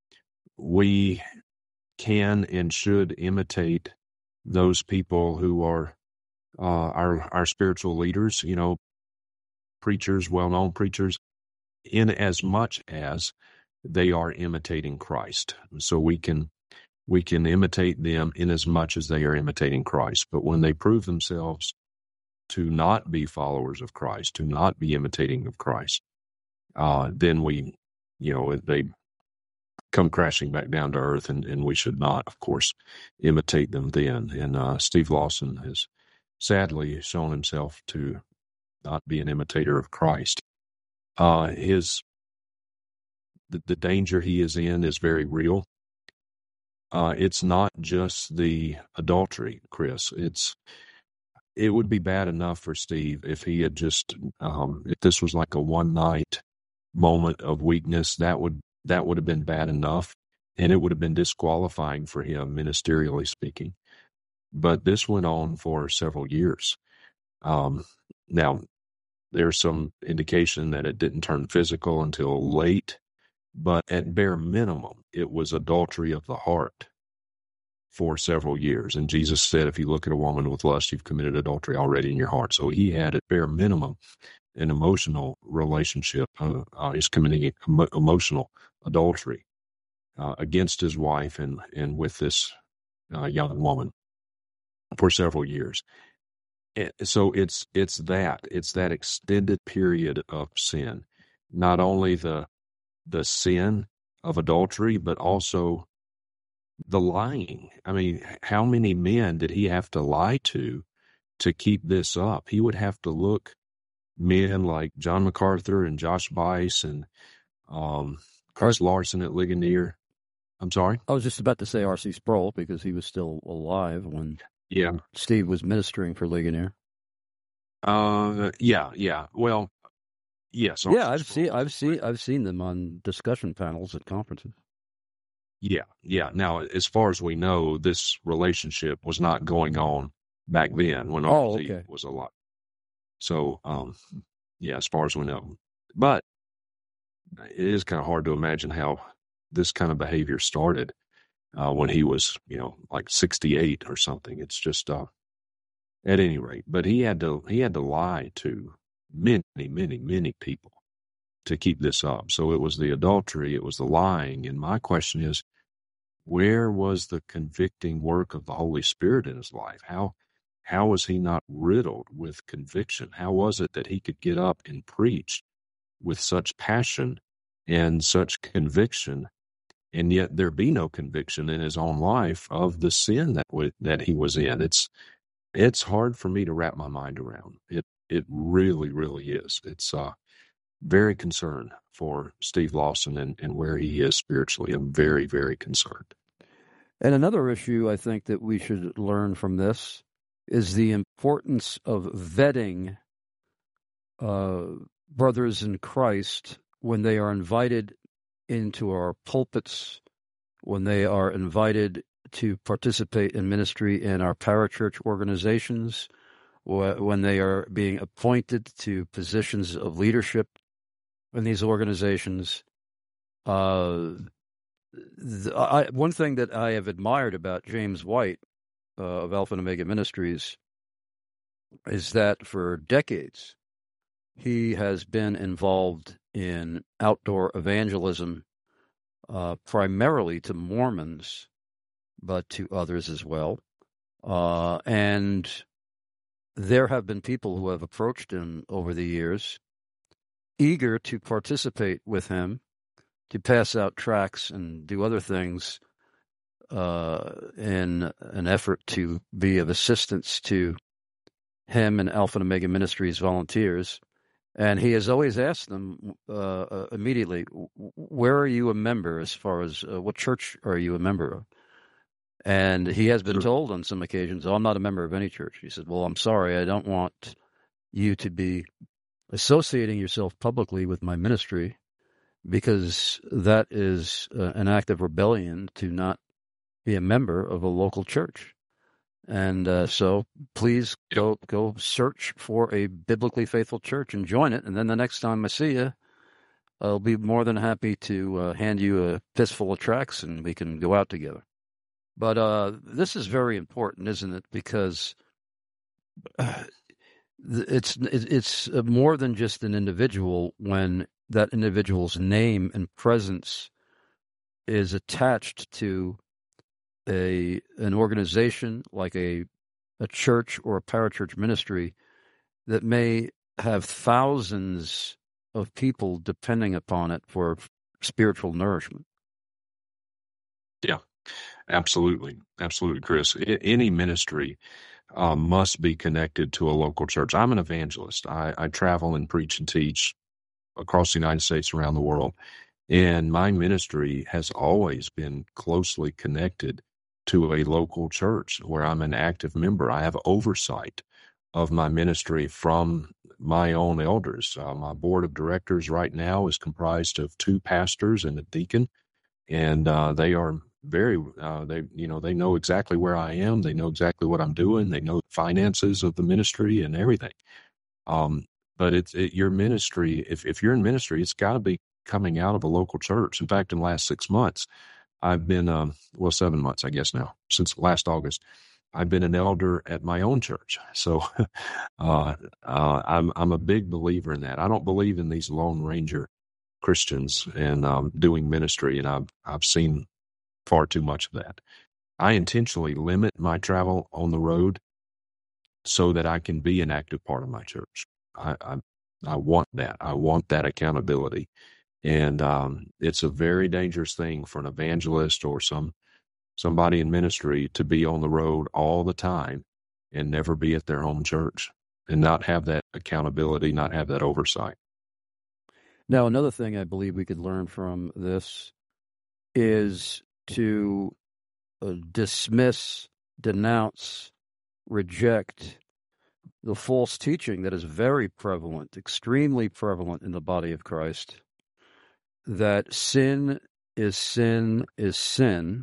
Speaker 3: We can and should imitate those people who are uh, our our spiritual leaders, you know, preachers, well-known preachers, in as much as they are imitating Christ. So we can we can imitate them in as much as they are imitating Christ. But when they prove themselves to not be followers of Christ, to not be imitating of Christ, uh, then we, you know, they come crashing back down to earth, and, and we should not, of course, imitate them then. And uh, Steve Lawson has sadly shown himself to not be an imitator of Christ. Uh, his the, the danger he is in is very real. Uh, it's not just the adultery, Chris. It's it would be bad enough for Steve if he had just um, if this was like a one night moment of weakness. That would that would have been bad enough, and it would have been disqualifying for him, ministerially speaking. But this went on for several years. Um, now, there's some indication that it didn't turn physical until late, but at bare minimum, it was adultery of the heart for several years. And Jesus said, if you look at a woman with lust, you've committed adultery already in your heart. So he had, at bare minimum, an emotional relationship. Uh, uh, he's committing emo- emotional adultery uh, against his wife and, and with this uh, young woman for several years. So it's it's that it's that extended period of sin, not only the the sin of adultery, but also the lying. I mean, how many men did he have to lie to to keep this up? He would have to look men like John MacArthur and Josh Buice and um, Chris Larson at Ligonier. I'm sorry?
Speaker 2: I was just about to say R C Sproul because he was still alive when
Speaker 3: yeah.
Speaker 2: Steve was ministering for Ligonier.
Speaker 3: Uh, yeah, yeah. Well, yes.
Speaker 2: Yeah, I've seen, I've seen, I've seen them on discussion panels at conferences.
Speaker 3: Yeah, yeah. Now, as far as we know, this relationship was not going on back then when
Speaker 2: oh,
Speaker 3: R C
Speaker 2: okay.
Speaker 3: was alive. So, um, yeah, as far as we know. But it is kind of hard to imagine how this kind of behavior started uh, when he was, you know, like sixty-eight or something. It's just, uh, at any rate, but he had to, he had to lie to many, many, many people to keep this up. So it was the adultery, it was the lying. And my question is, where was the convicting work of the Holy Spirit in his life? How, how was he not riddled with conviction? How was it that he could get up and preach with such passion and such conviction, and yet there be no conviction in his own life of the sin that w- that he was in? It's it's hard for me to wrap my mind around. It it really, really is. It's uh, very concerned for Steve Lawson and, and where he is spiritually. I'm very, very concerned.
Speaker 2: And another issue I think that we should learn from this is the importance of vetting uh, brothers in Christ when they are invited into our pulpits, when they are invited to participate in ministry in our parachurch organizations, when they are being appointed to positions of leadership in these organizations. Uh, the, I, one thing that I have admired about James White uh, of Alpha and Omega Ministries is that for decades he has been involved in outdoor evangelism, uh, primarily to Mormons, but to others as well. Uh, and there have been people who have approached him over the years, eager to participate with him, to pass out tracts and do other things uh, in an effort to be of assistance to him and Alpha and Omega Ministries volunteers. And he has always asked them uh, uh, immediately, where are you a member as far as uh, what church are you a member of? And he has been told on some occasions, oh, I'm not a member of any church. He said, well, I'm sorry, I don't want you to be associating yourself publicly with my ministry, because that is uh, an act of rebellion to not be a member of a local church. And uh, so please go go search for a biblically faithful church and join it. And then the next time I see you, I'll be more than happy to uh, hand you a fistful of tracts and we can go out together. But uh, this is very important, isn't it? Because uh, it's it's more than just an individual when that individual's name and presence is attached to a an organization like a a church or a parachurch ministry that may have thousands of people depending upon it for spiritual nourishment.
Speaker 3: Yeah, absolutely. Absolutely, Chris. I, any ministry uh, must be connected to a local church. I'm an evangelist. I, I travel and preach and teach across the United States, around the world. And my ministry has always been closely connected to a local church where I'm an active member. I have oversight of my ministry from my own elders. Uh, my board of directors right now is comprised of two pastors and a deacon, and uh, they are very, uh, they, you know, they know exactly where I am. They know exactly what I'm doing. They know the finances of the ministry and everything. Um, but it's it, your ministry. If if you're in ministry, it's got to be coming out of a local church. In fact, in the last six months, I've been, um, well, seven months, I guess now, since last August, I've been an elder at my own church. So uh, uh, I'm I'm a big believer in that. I don't believe in these Lone Ranger Christians and um, doing ministry, and I've I've seen far too much of that. I intentionally limit my travel on the road so that I can be an active part of my church. I I, I want that. I want that accountability. And um, it's a very dangerous thing for an evangelist or some somebody in ministry to be on the road all the time and never be at their home church and not have that accountability, not have that oversight.
Speaker 2: Now, another thing I believe we could learn from this is to uh, dismiss, denounce, reject the false teaching that is very prevalent, extremely prevalent in the body of Christ, that sin is sin is sin,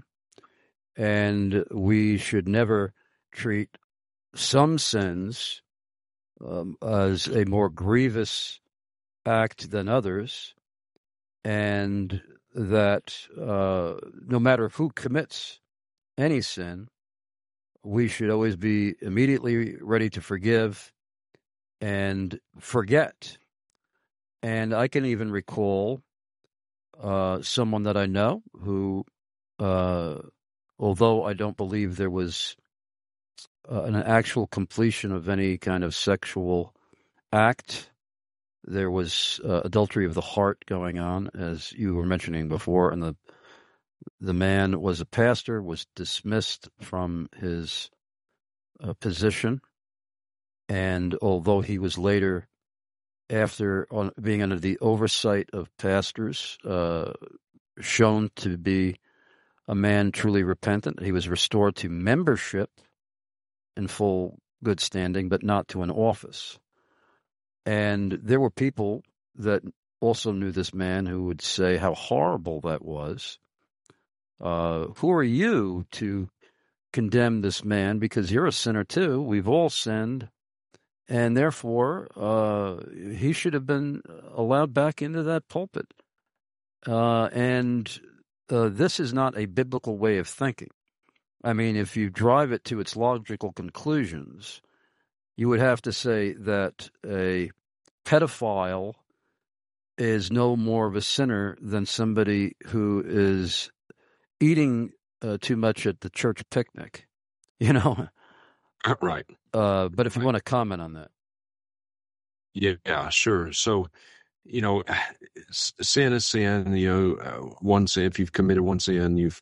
Speaker 2: and we should never treat some sins um, as a more grievous act than others, and that uh, no matter who commits any sin, we should always be immediately ready to forgive and forget. And I can even recall uh, someone that I know who, uh, although I don't believe there was uh, an actual completion of any kind of sexual act, there was uh, adultery of the heart going on, as you were mentioning before, and the the man was a pastor, was dismissed from his uh, position, and although he was later, after on, being under the oversight of pastors, uh, shown to be a man truly repentant, he was restored to membership in full good standing, but not to an office. And there were people that also knew this man who would say how horrible that was. Uh, who are you to condemn this man? Because you're a sinner too. We've all sinned. And therefore, uh, he should have been allowed back into that pulpit. Uh, and uh, this is not a biblical way of thinking. I mean, if you drive it to its logical conclusions, you would have to say that a pedophile is no more of a sinner than somebody who is eating uh, too much at the church picnic, you know?
Speaker 3: Right.
Speaker 2: Uh, but if you
Speaker 3: Right.
Speaker 2: want to comment on that.
Speaker 3: Yeah, yeah, sure. So, you know, sin is sin. You know, uh, one sin, if you've committed one sin, you've,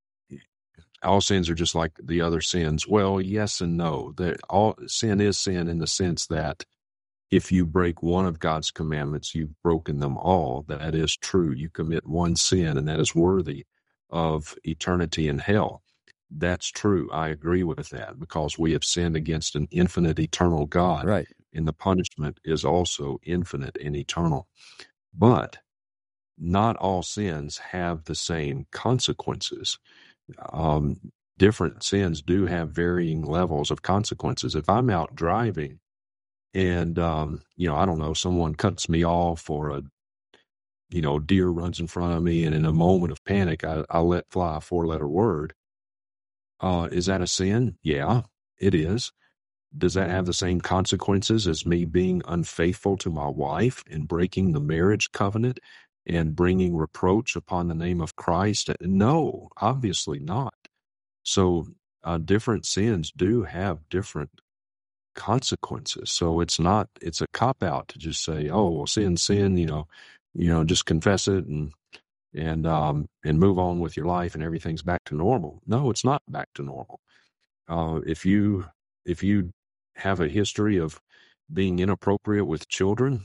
Speaker 3: all sins are just like the other sins. Well, yes and no. That all sin is sin in the sense that if you break one of God's commandments, you've broken them all. That is true. You commit one sin, and that is worthy of eternity in hell. That's true. I agree with that, because we have sinned against an infinite, eternal God.
Speaker 2: Right.
Speaker 3: And the punishment is also infinite and eternal. But not all sins have the same consequences. Um, different sins do have varying levels of consequences. If I'm out driving and, um, you know, I don't know, someone cuts me off or a, you know, deer runs in front of me, and in a moment of panic, I, I let fly a four-letter word. Uh, is that a sin? Yeah, it is. Does that have the same consequences as me being unfaithful to my wife and breaking the marriage covenant and bringing reproach upon the name of Christ? No, obviously not. So uh, different sins do have different consequences. So it's not, it's a cop-out to just say, oh, well, sin, sin, you know, you know, just confess it and and um, and move on with your life and everything's back to normal. No, it's not back to normal. Uh, if you if you have a history of being inappropriate with children,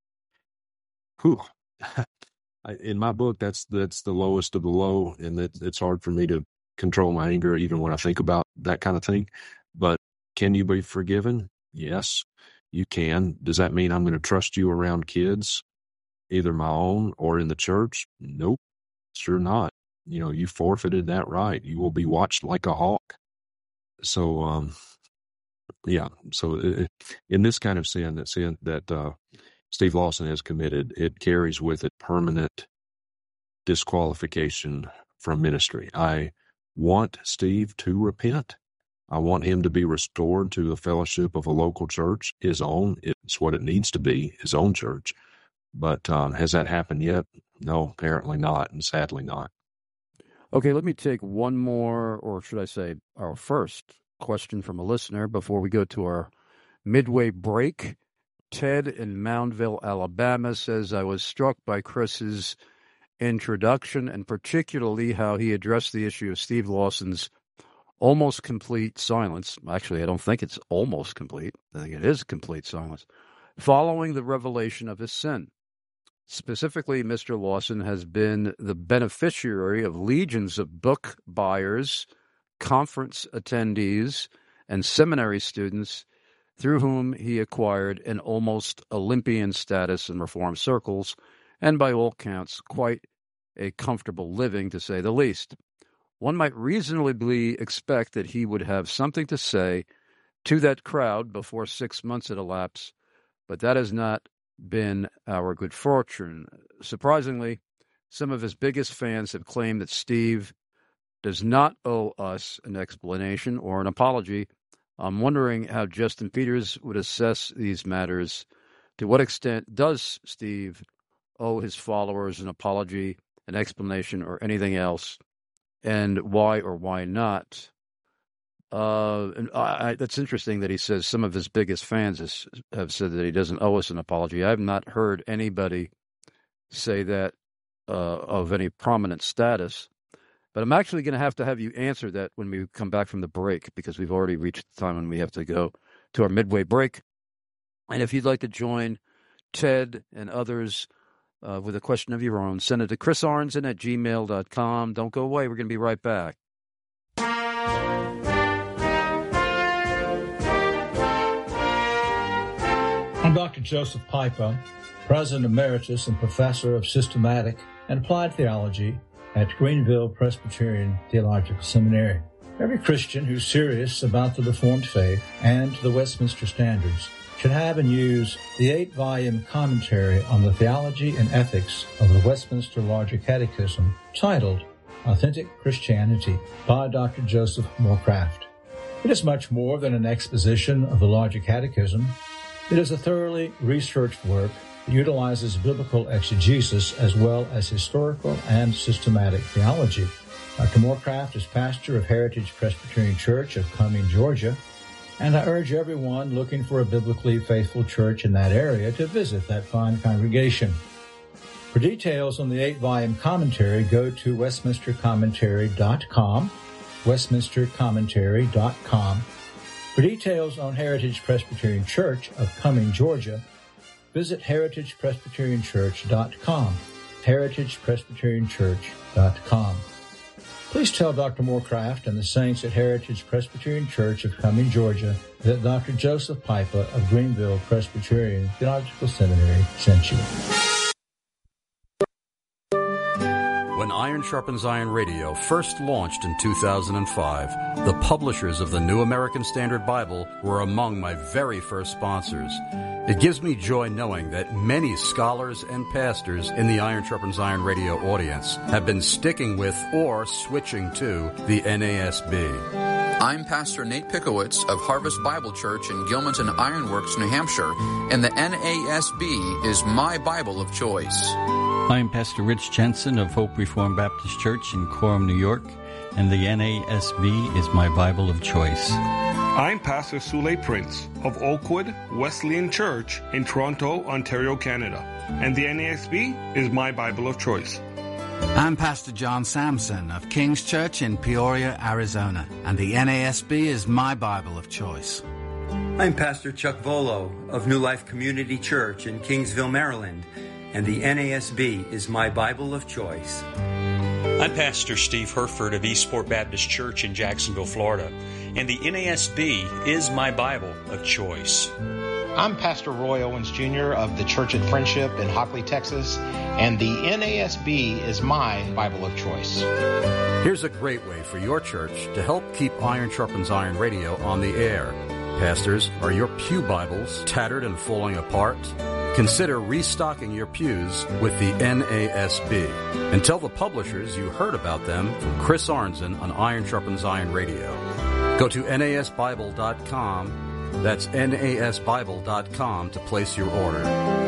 Speaker 3: whew, in my book, that's that's the lowest of the low, and it, it's hard for me to control my anger even when I think about that kind of thing. But can you be forgiven? Yes, you can. Does that mean I'm going to trust you around kids, either my own or in the church? Nope, sure not. You know, you forfeited that right. You will be watched like a hawk. So, um, yeah. So, it, in this kind of sin, that sin that uh, Steve Lawson has committed, it carries with it permanent disqualification from ministry. I want Steve to repent. I want him to be restored to the fellowship of a local church, his own. It's what it needs to be, his own church. But um, has that happened yet? No, apparently not, and sadly not.
Speaker 2: Okay, let me take one more, or should I say our first question from a listener before we go to our midway break. Ted in Moundville, Alabama says, I was struck by Chris's introduction and particularly how he addressed the issue of Steve Lawson's almost complete silence. Actually, I don't think it's almost complete. I think it is complete silence. Following the revelation of his sin. Specifically, Mister Lawson has been the beneficiary of legions of book buyers, conference attendees, and seminary students through whom he acquired an almost Olympian status in Reformed circles, and by all counts, quite a comfortable living, to say the least. One might reasonably expect that he would have something to say to that crowd before six months had elapsed, but that has not been our good fortune. Surprisingly, some of his biggest fans have claimed that Steve does not owe us an explanation or an apology. I'm wondering how Justin Peters would assess these matters. To what extent does Steve owe his followers an apology, an explanation, or anything else? And why or why not? Uh, and I, I, that's interesting that he says some of his biggest fans has, have said that he doesn't owe us an apology. I have not heard anybody say that uh, of any prominent status. But I'm actually going to have to have you answer that when we come back from the break, because we've already reached the time when we have to go to our midway break. And if you'd like to join Ted and others uh, with a question of your own, send it to chris arnzen at gmail dot com. Don't go away. We're going to be right back.
Speaker 9: I'm Doctor Joseph Pipa, President Emeritus and Professor of Systematic and Applied Theology at Greenville Presbyterian Theological Seminary. Every Christian who's serious about the Reformed faith and the Westminster Standards should have and use the eight-volume commentary on the theology and ethics of the Westminster Larger Catechism titled Authentic Christianity by Doctor Joseph Morecraft. It is much more than an exposition of the Larger Catechism. It is a thoroughly researched work that utilizes biblical exegesis as well as historical and systematic theology. Doctor Morecraft is pastor of Heritage Presbyterian Church of Cumming, Georgia, and I urge everyone looking for a biblically faithful church in that area to visit that fine congregation. For details on the eight-volume commentary, go to westminster commentary dot com, westminster commentary dot com. For details on Heritage Presbyterian Church of Cumming, Georgia, visit heritage presbyterian church dot com, heritage presbyterian church dot com. Please tell Doctor Morecraft and the saints at Heritage Presbyterian Church of Cumming, Georgia, that Doctor Joseph Pipa of Greenville Presbyterian Theological Seminary sent you.
Speaker 10: When Iron
Speaker 2: Iron Sharpens Iron Radio first launched in two thousand five, the publishers of the New American Standard Bible were among my very first sponsors. It gives me joy knowing that many scholars and pastors in the Iron Sharpens Iron Radio audience have been sticking with or switching to the N A S B.
Speaker 10: I'm Pastor Nate Pickowitz of Harvest Bible Church in Gilmanton Ironworks, New Hampshire, and the N A S B is my Bible of choice.
Speaker 11: I'm Pastor Rich Jensen of Hope Reformed Baptist Church in Coram, New York, and the N A S B is my Bible of choice.
Speaker 12: I'm Pastor Sule Prince of Oakwood Wesleyan Church in Toronto, Ontario, Canada, and the N A S B is my Bible of choice.
Speaker 13: I'm Pastor John Sampson of King's Church in Peoria, Arizona, and the N A S B is my Bible of choice.
Speaker 14: I'm Pastor Chuck Volo of New Life Community Church in Kingsville, Maryland, and the N A S B is my Bible of choice.
Speaker 15: I'm Pastor Steve Herford of Eastport Baptist Church in Jacksonville, Florida, and the N A S B is my Bible of choice.
Speaker 16: I'm Pastor Roy Owens Junior of the Church of Friendship in Hockley, Texas, and the N A S B is my Bible of choice.
Speaker 2: Here's a great way for your church to help keep Iron Sharpens Iron Radio on the air. Pastors, are your pew Bibles tattered and falling apart? Consider restocking your pews with the N A S B. And tell the publishers you heard about them from Chris Arnzen on Iron Sharpens Iron Radio. Go to N A S Bible dot com. That's N A S Bible dot com to place your order.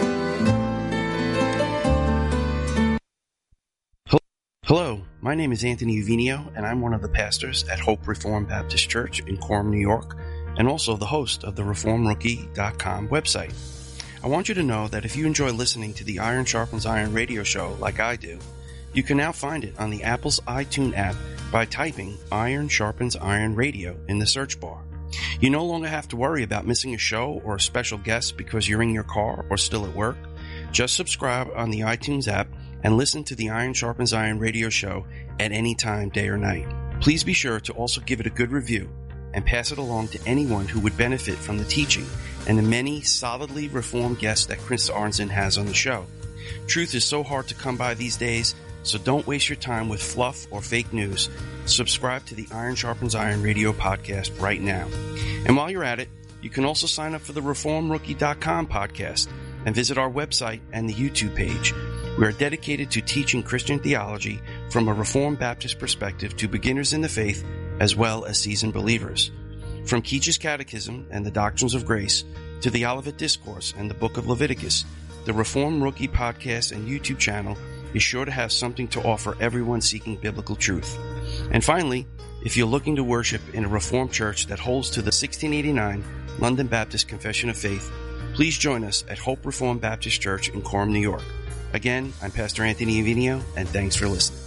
Speaker 17: Hello, my name is Anthony Uvinio, and I'm one of the pastors at Hope Reformed Baptist Church in Coram, New York, and also the host of the reform rookie dot com website. I want you to know that if you enjoy listening to the Iron Sharpens Iron radio show like I do, you can now find it on the Apple's iTunes app by typing Iron Sharpens Iron Radio in the search bar. You no longer have to worry about missing a show or a special guest because you're in your car or still at work. Just subscribe on the iTunes app and listen to the Iron Sharpens Iron radio show at any time, day or night. Please be sure to also give it a good review and pass it along to anyone who would benefit from the teaching and the many solidly reformed guests that Chris Arnzen has on the show. Truth is so hard to come by these days, so don't waste your time with fluff or fake news. Subscribe to the Iron Sharpens Iron radio podcast right now. And while you're at it, you can also sign up for the reform rookie dot com podcast and visit our website and the YouTube page. We are dedicated to teaching Christian theology from a Reformed Baptist perspective to beginners in the faith as well as seasoned believers. From Keach's Catechism and the Doctrines of Grace to the Olivet Discourse and the Book of Leviticus, the Reform Rookie podcast and YouTube channel is sure to have something to offer everyone seeking biblical truth. And finally, if you're looking to worship in a Reformed church that holds to the sixteen eighty-nine London Baptist Confession of Faith, please join us at Hope Reformed Baptist Church in Coram, New York. Again, I'm Pastor Anthony Uvinio, and thanks for listening.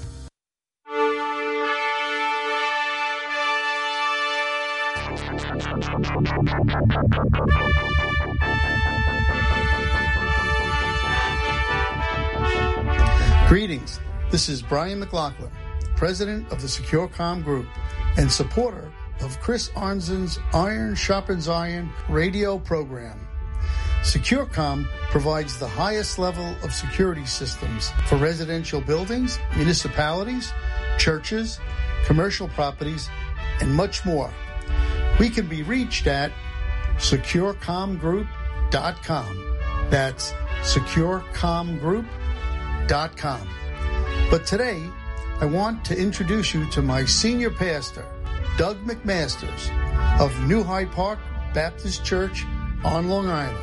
Speaker 5: Greetings. This is Brian McLaughlin, president of the Secure Comm Group and supporter of Chris Arnzen's Iron Sharpens Iron radio program. SecureCom provides the highest level of security systems for residential buildings, municipalities, churches, commercial properties, and much more. We can be reached at secure comm group dot com. That's secure comm group dot com. But today, I want to introduce you to my senior pastor, Doug McMasters of New Hyde Park Baptist Church on Long Island.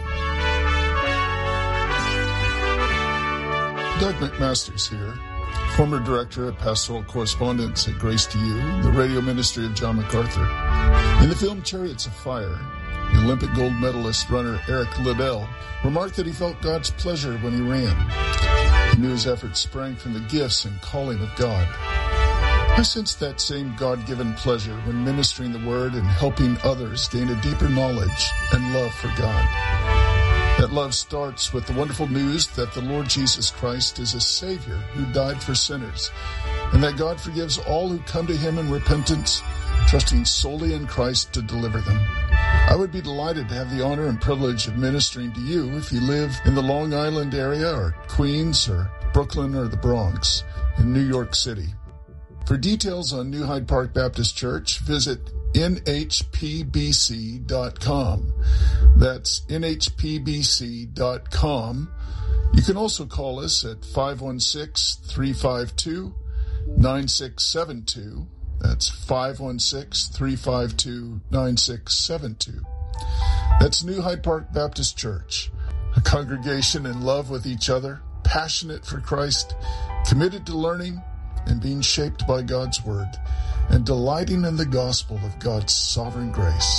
Speaker 6: Doug McMasters here, former director of pastoral correspondence at Grace to You, the radio ministry of John MacArthur. In the film Chariots of Fire, the Olympic gold medalist runner Eric Liddell remarked that he felt God's pleasure when he ran. He knew his efforts sprang from the gifts and calling of God. I sensed that same God-given pleasure when ministering the Word and helping others gain a deeper knowledge and love for God. That love starts with the wonderful news that the Lord Jesus Christ is a Savior who died for sinners, and that God forgives all who come to Him in repentance, trusting solely in Christ to deliver them. I would be delighted to have the honor and privilege of ministering to you if you live in the Long Island area or Queens or Brooklyn or the Bronx. in New York City. For details on New Hyde Park Baptist Church, visit N H P B C dot com. That's N H P B C dot com. You can also call us at five one six, three five two, nine six seven two. That's five one six, three five two, nine six seven two. That's New Hyde Park Baptist Church, a congregation in love with each other, passionate for Christ, committed to learning and being shaped by God's Word, and delighting in the gospel of God's sovereign grace.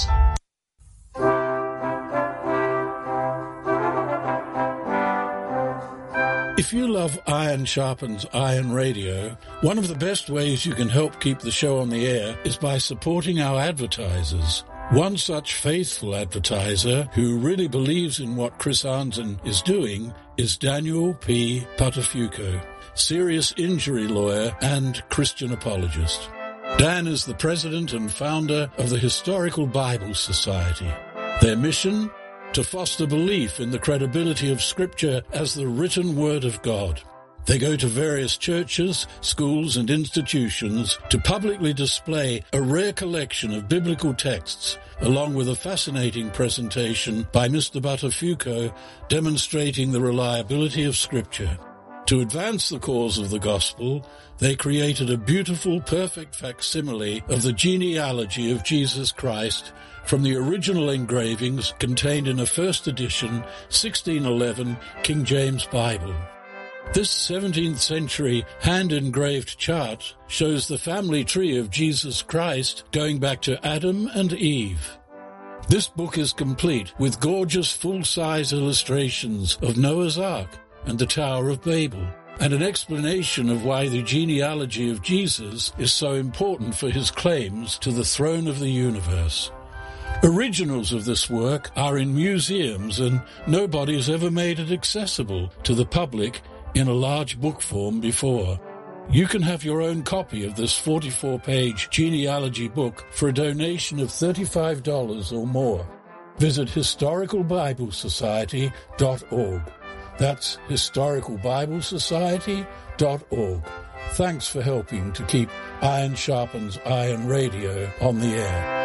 Speaker 18: If you love Iron Sharpens Iron Radio, one of the best ways you can help keep the show on the air is by supporting our advertisers. One such faithful advertiser who really believes in what Chris Arnzen is doing is Daniel P. Patafuco, serious injury lawyer and Christian apologist. Dan is the president and founder of the Historical Bible Society. Their mission? To foster belief in the credibility of Scripture as the written Word of God. They go to various churches, schools, and institutions to publicly display a rare collection of biblical texts, along with a fascinating presentation by Mister Buttafuoco demonstrating the reliability of Scripture. To advance the cause of the gospel, they created a beautiful, perfect facsimile of the genealogy of Jesus Christ from the original engravings contained in a first edition sixteen eleven King James Bible. This seventeenth century hand-engraved chart shows the family tree of Jesus Christ going back to Adam and Eve. This book is complete with gorgeous full-size illustrations of Noah's Ark and the Tower of Babel, and an explanation of why the genealogy of Jesus is so important for his claims to the throne of the universe. Originals of this work are in museums, and nobody has ever made it accessible to the public in a large book form before. You can have your own copy of this forty-four page genealogy book for a donation of thirty-five dollars or more. Visit historical bible society dot org. That's historical bible society dot org. Thanks for helping to keep Iron Sharpens Iron Radio on the air.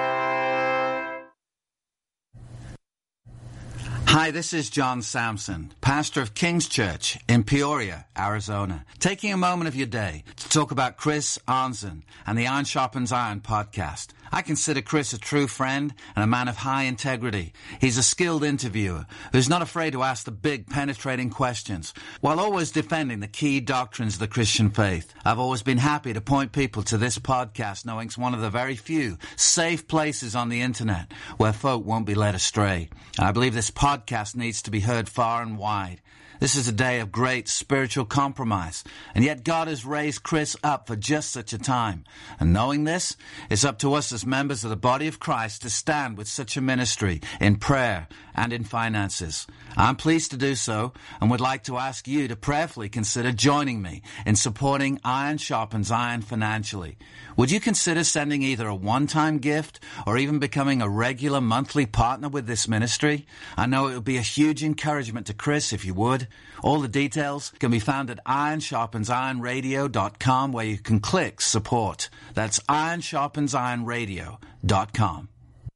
Speaker 13: Hi, this is John Samson, pastor of King's Church in Peoria, Arizona, taking a moment of your day to talk about Chris Arnzen and the Iron Sharpens Iron podcast. I consider Chris a true friend and a man of high integrity. He's a skilled interviewer who's not afraid to ask the big, penetrating questions while always defending the key doctrines of the Christian faith. I've always been happy to point people to this podcast, knowing it's one of the very few safe places on the internet where folk won't be led astray. And I believe this podcast needs to be heard far and wide. This is a day of great spiritual compromise, and yet God has raised Chris up for just such a time. And knowing this, it's up to us as members of the body of Christ to stand with such a ministry in prayer and in finances. I'm pleased to do so, and would like to ask you to prayerfully consider joining me in supporting Iron Sharpens Iron financially. Would you consider sending either a one-time gift or even becoming a regular monthly partner with this ministry? I know it would be a huge encouragement to Chris if you would. All the details can be found at iron sharpens iron radio dot com, where you can click support. That's iron sharpens iron radio dot com.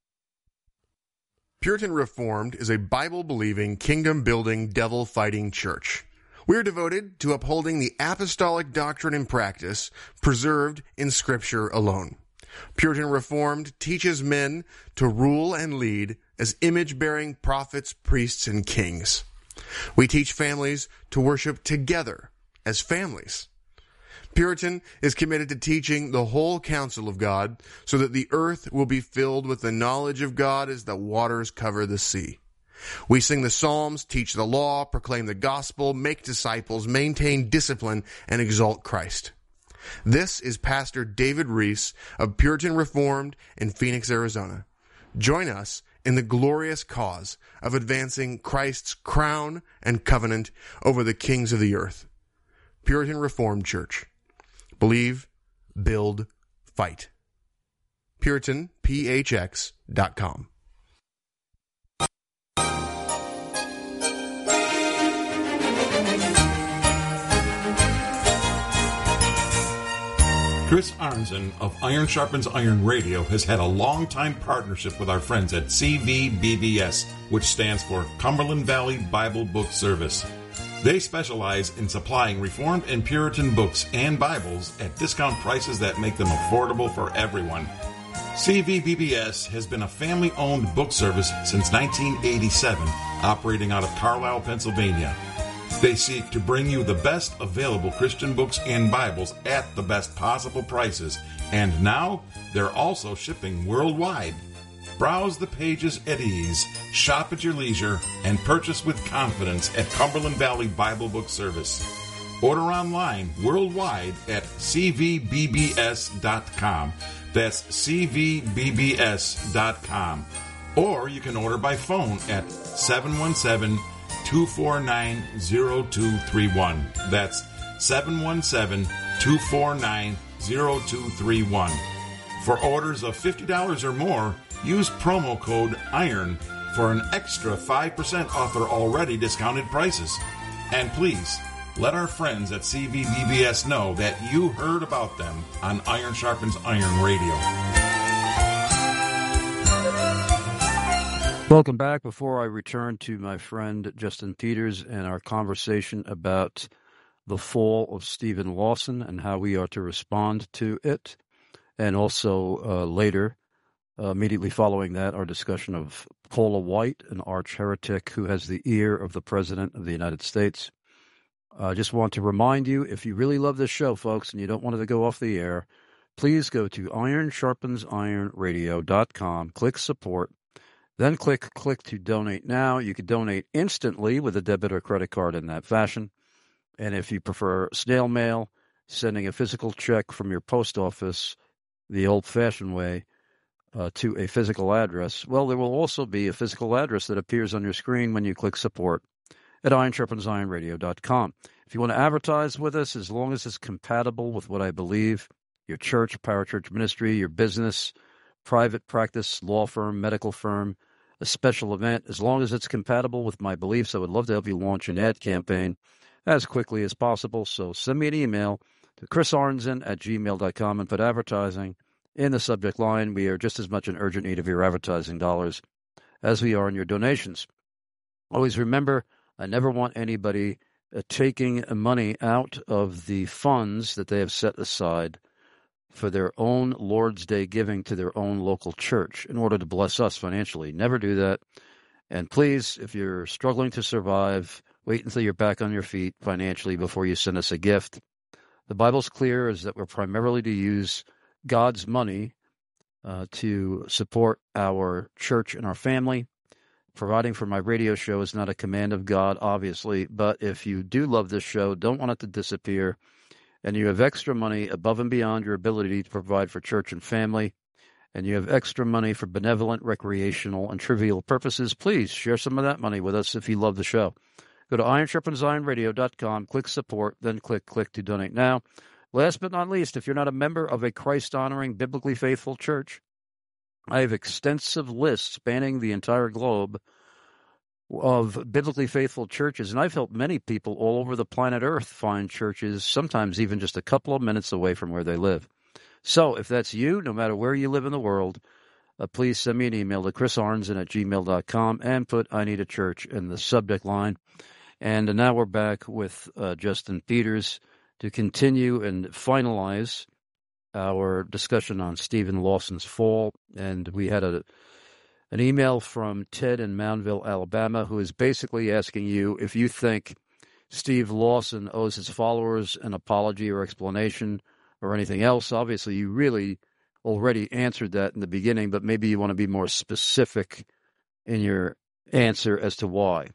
Speaker 19: Puritan Reformed is a Bible-believing, kingdom-building, devil-fighting church. We are devoted to upholding the apostolic doctrine and practice preserved in Scripture alone. Puritan Reformed teaches men to rule and lead as image-bearing prophets, priests, and kings. We teach families to worship together as families. Puritan is committed to teaching the whole counsel of God so that the earth will be filled with the knowledge of God as the waters cover the sea. We sing the Psalms, teach the law, proclaim the gospel, make disciples, maintain discipline, and exalt Christ. This is Pastor David Reese of Puritan Reformed in Phoenix, Arizona. Join us in the glorious cause of advancing Christ's crown and covenant over the kings of the earth. Puritan Reformed Church. Believe, build, fight. Puritan P H X dot com.
Speaker 20: Chris Arnzen of Iron Sharpens Iron Radio has had a long-time partnership with our friends at C V B B S, which stands for Cumberland Valley Bible Book Service. They specialize in supplying Reformed and Puritan books and Bibles at discount prices that make them affordable for everyone. C V B B S has been a family-owned book service since nineteen eighty-seven, operating out of Carlisle, Pennsylvania. They seek to bring you the best available Christian books and Bibles at the best possible prices, and now they're also shipping worldwide. Browse the pages at ease, shop at your leisure, and purchase with confidence at Cumberland Valley Bible Book Service. Order online worldwide at c v b b s dot com. That's c v b b s dot com. Or you can order by phone at seven one seven, two four nine, zero two three one. That's seven one seven, two four nine, zero two three one. For orders of fifty dollars or more, use promo code IRON for an extra five percent off their already discounted prices. And please, let our friends at C V B B S know that you heard about them on Iron Sharpens Iron Radio.
Speaker 2: Welcome back. Before I return to my friend Justin Peters and our conversation about the fall of Stephen Lawson and how we are to respond to it, and also uh, later, uh, immediately following that, our discussion of Paula White, an arch heretic who has the ear of the President of the United States. I uh, just want to remind you, if you really love this show, folks, and you don't want it to go off the air, please go to iron sharpens iron radio dot com, click support, then click click to donate now. You can donate instantly with a debit or credit card in that fashion. And if you prefer snail mail, sending a physical check from your post office the old-fashioned way uh, to a physical address, well, there will also be a physical address that appears on your screen when you click support at iron sharpens iron radio dot com. If you want to advertise with us, as long as it's compatible with what I believe, your church, parachurch ministry, your business, private practice, law firm, medical firm, a special event, as long as it's compatible with my beliefs, I would love to help you launch an ad campaign as quickly as possible. So send me an email to chris arnzen at gmail dot com and put advertising in the subject line. We are just as much in urgent need of your advertising dollars as we are in your donations. Always remember, I never want anybody uh, taking money out of the funds that they have set aside for their own Lord's Day giving to their own local church in order to bless us financially. Never do that. And please, if you're struggling to survive, wait until you're back on your feet financially before you send us a gift. The Bible's clear is that we're primarily to use God's money uh, to support our church and our family. Providing for my radio show is not a command of God, obviously, but if you do love this show, don't want it to disappear, and you have extra money above and beyond your ability to provide for church and family, and you have extra money for benevolent, recreational, and trivial purposes, please share some of that money with us if you love the show. Go to iron sharpens iron radio dot com, click support, then click click to donate now. Last but not least, if you're not a member of a Christ-honoring, biblically faithful church, I have extensive lists spanning the entire globe of biblically faithful churches, and I've helped many people all over the planet Earth find churches, sometimes even just a couple of minutes away from where they live. So if that's you, no matter where you live in the world, uh, please send me an email to chris arnzen at gmail dot com and put I need a church in the subject line. And now we're back with uh, Justin Peters to continue and finalize our discussion on Stephen Lawson's fall. And we had a an email from Ted in Moundville, Alabama, who is basically asking you if you think Steve Lawson owes his followers an apology or explanation or anything else. Obviously, you really already answered that in the beginning, but maybe you want to be more specific in your answer as to why.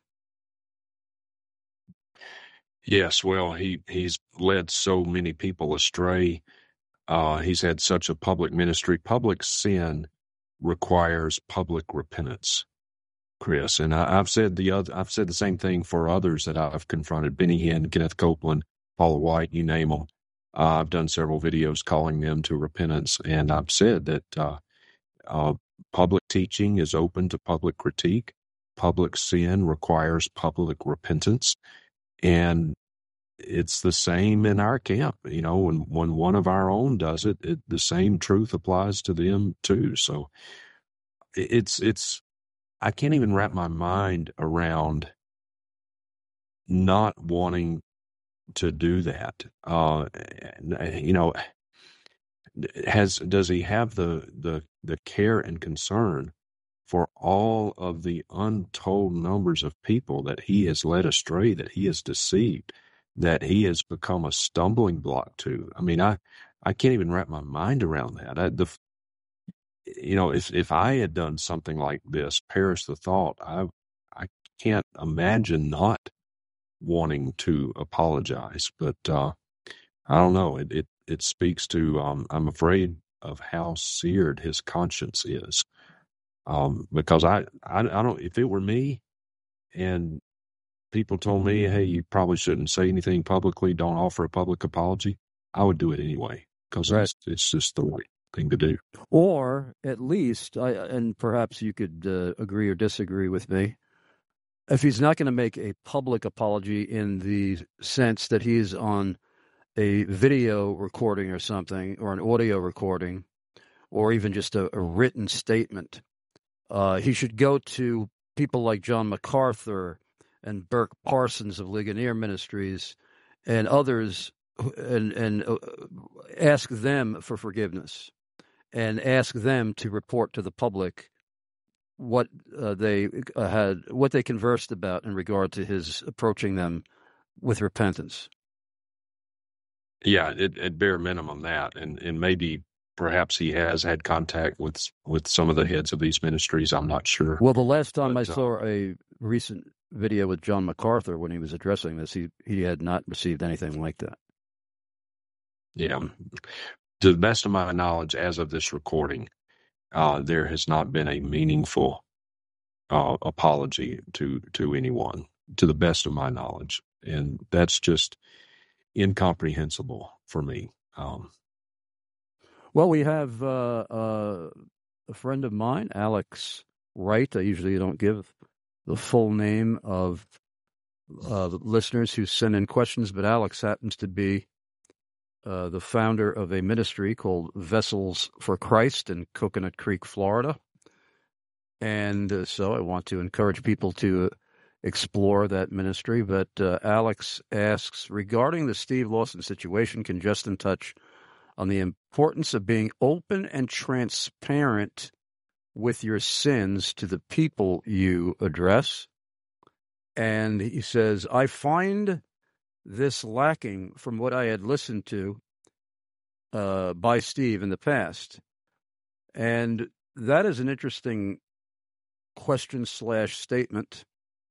Speaker 3: Yes, well, he, he's led so many people astray. Uh, he's had such a public ministry. Public sin requires public repentance, Chris. And I, I've said the other, I've said the same thing for others that I've confronted: Benny Hinn, Kenneth Copeland, Paula White, you name them. Uh, I've done several videos calling them to repentance, and I've said that uh, uh, public teaching is open to public critique. Public sin requires public repentance. And it's the same in our camp. You know, when, when one of our own does it, it, the same truth applies to them too. So it's, it's, I can't even wrap my mind around not wanting to do that. Uh, you know, has, does he have the, the, the care and concern for all of the untold numbers of people that he has led astray, that he has deceived, that he has become a stumbling block to? I mean, I, I can't even wrap my mind around that. I, the, you know, if, if I had done something like this, perish the thought, I, I can't imagine not wanting to apologize. But, uh, I don't know. It, it, it speaks to, um, I'm afraid of how seared his conscience is. Um, because I, I, I don't, if it were me and people told me, hey, you probably shouldn't say anything publicly, don't offer a public apology, I would do it anyway, because right. it's, it's just the right thing to do.
Speaker 2: Or at least, I, and perhaps you could uh, agree or disagree with me, if he's not going to make a public apology in the sense that he's on a video recording or something, or an audio recording, or even just a, a written statement, Uh, he should go to people like John MacArthur and Burke Parsons of Ligonier Ministries and others, and and uh, ask them for forgiveness, and ask them to report to the public what uh, they uh, had, what they conversed about in regard to his approaching them with repentance.
Speaker 3: Yeah, it, at bare minimum that, and and maybe. Perhaps he has had contact with with some of the heads of these ministries. I'm not sure.
Speaker 2: Well, the last time
Speaker 3: but,
Speaker 2: I saw uh, a recent video with John MacArthur when he was addressing this, he, he had not received anything like that.
Speaker 3: Yeah. To the best of my knowledge, as of this recording, uh, there has not been a meaningful uh, apology to, to anyone, to the best of my knowledge. And that's just incomprehensible for me. Um
Speaker 2: Well, we have uh, uh, a friend of mine, Alex Wright. I usually don't give the full name of uh, the listeners who send in questions, but Alex happens to be uh, the founder of a ministry called Vessels for Christ in Coconut Creek, Florida. And uh, so I want to encourage people to explore that ministry. But uh, Alex asks, regarding the Steve Lawson situation, can Justin touch on the importance of being open and transparent with your sins to the people you address? And he says, I find this lacking from what I had listened to uh, by Steve in the past. And that is an interesting question slash statement,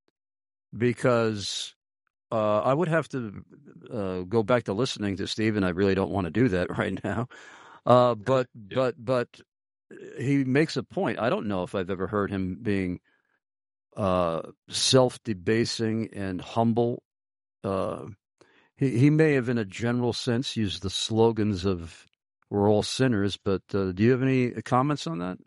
Speaker 2: because Uh, I would have to uh, go back to listening to Steve, and I really don't want to do that right now. Uh, but yeah. but but he makes a point. I don't know if I've ever heard him being uh, self-debasing and humble. Uh, he he may have, in a general sense, used the slogans of "We're all sinners." But uh, do you have any comments on that?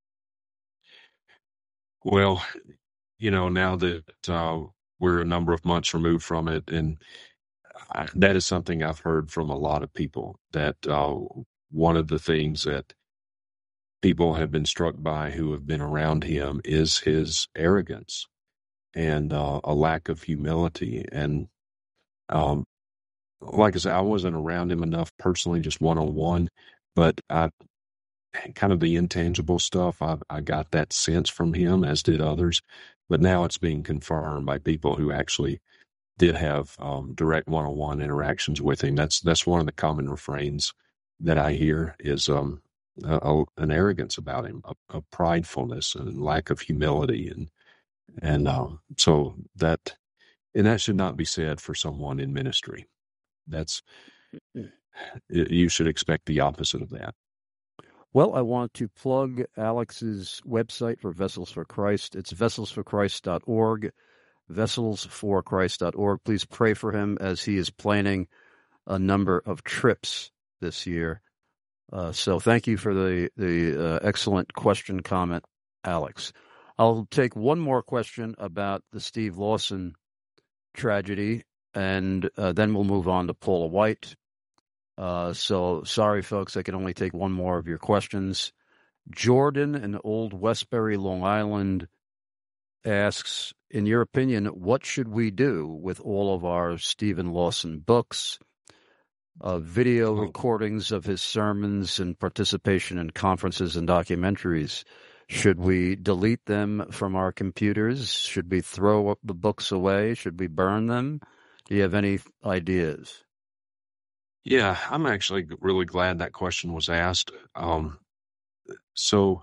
Speaker 3: Well, you know, now that uh, we're a number of months removed from it, and I, that is something I've heard from a lot of people, that uh, one of the things that people have been struck by who have been around him is his arrogance and uh, a lack of humility. And um, like I said, I wasn't around him enough personally, just one-on-one, but I kind of the intangible stuff, I, I got that sense from him, as did others. But now it's being confirmed by people who actually did have um, direct one-on-one interactions with him. That's that's one of the common refrains that I hear is um, a, a, an arrogance about him, a, a pridefulness and lack of humility, and and um, so that and that should not be said for someone in ministry. That's you should expect the opposite of that.
Speaker 2: Well, I want to plug Alex's website for Vessels for Christ. It's vessels for christ dot org, vessels for christ dot org. Please pray for him as he is planning a number of trips this year. Uh, so thank you for the, the uh, excellent question, comment, Alex. I'll take one more question about the Steve Lawson tragedy. and uh, then we'll move on to Paula White. Uh, so sorry, folks, I can only take one more of your questions. Jordan in Old Westbury, Long Island, asks, in your opinion, what should we do with all of our Stephen Lawson books, uh, video recordings of his sermons and participation in conferences and documentaries? Should we delete them from our computers? Should we throw the books away? Should we burn them? Do you have any ideas?
Speaker 3: Yeah, I'm actually really glad that question was asked. Um, so,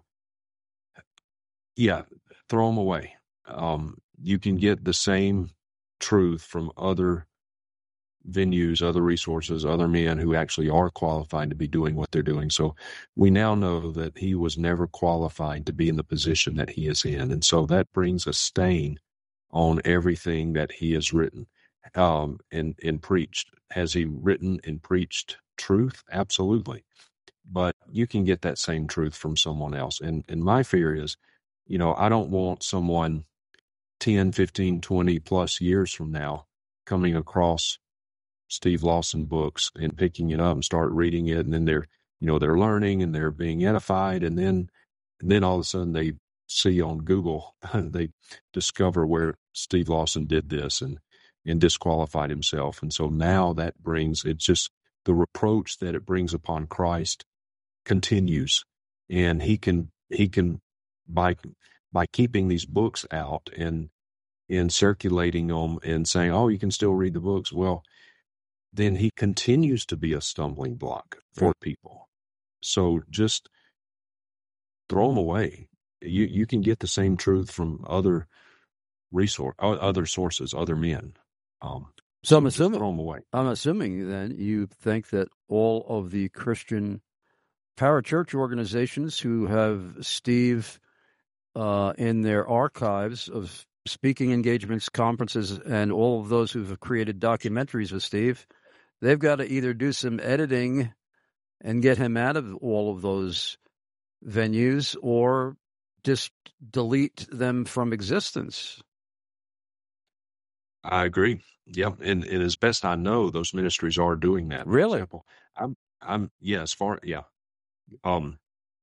Speaker 3: yeah, throw them away. Um, you can get the same truth from other venues, other resources, other men who actually are qualified to be doing what they're doing. So we now know that he was never qualified to be in the position that he is in. And so that brings a stain on everything that he has written um, and, and preached. Has he written and preached truth? Absolutely. But you can get that same truth from someone else. And, and my fear is, you know, I don't want someone ten, fifteen, twenty plus years from now coming across Steve Lawson books and picking it up and start reading it. And then they're, you know, they're learning and they're being edified. And then, and then all of a sudden they see on Google, they discover where Steve Lawson did this and, and disqualified himself. And so now that brings, it's just the reproach that it brings upon Christ continues. And he can, he can, by, by keeping these books out and, and circulating them and saying, oh, you can still read the books. Well, then he continues to be a stumbling block for right. people. So just throw them away. You you can get the same truth from other resource, other sources, other men. Um,
Speaker 2: so I'm assuming
Speaker 3: throw them away.
Speaker 2: I'm assuming then you think that all of the Christian parachurch organizations who have Steve uh, in their archives of speaking engagements, conferences, and all of those who've created documentaries with Steve, they've got to either do some editing and get him out of all of those venues or just delete them from existence.
Speaker 3: I agree. Yeah. And, and as best I know, those ministries are doing that.
Speaker 2: Really?
Speaker 3: I'm, I'm, yeah, as far, yeah. Um,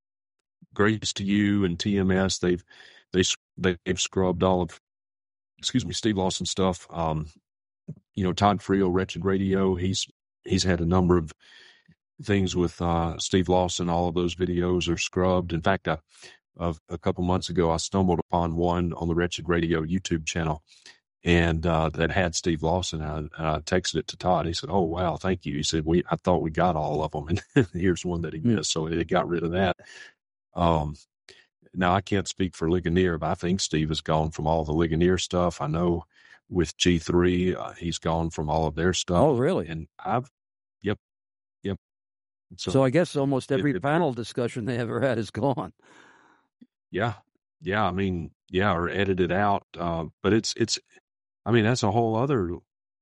Speaker 3: Grace to You and T M S, they've, they, they've scrubbed all of, excuse me, Steve Lawson stuff. Um, you know, Todd Frio, Wretched Radio, he's, he's had a number of things with, uh, Steve Lawson. All of those videos are scrubbed. In fact, I, of a couple months ago, I stumbled upon one on the Wretched Radio YouTube channel, and uh, that had Steve Lawson. I, and I texted it to Todd. He said, "Oh wow, thank you." He said, "We I thought we got all of them, and here's one that he missed." So they got rid of that. Um, now I can't speak for Ligonier, but I think Steve has gone from all the Ligonier stuff. I know with G three, uh, he's gone from all of their stuff.
Speaker 2: Oh, really?
Speaker 3: And I've, yep, yep.
Speaker 2: So, so I guess almost every it, it, panel discussion they ever had is gone.
Speaker 3: Yeah. Yeah. I mean, yeah, or edited out. Uh, but it's, it's, I mean, that's a whole other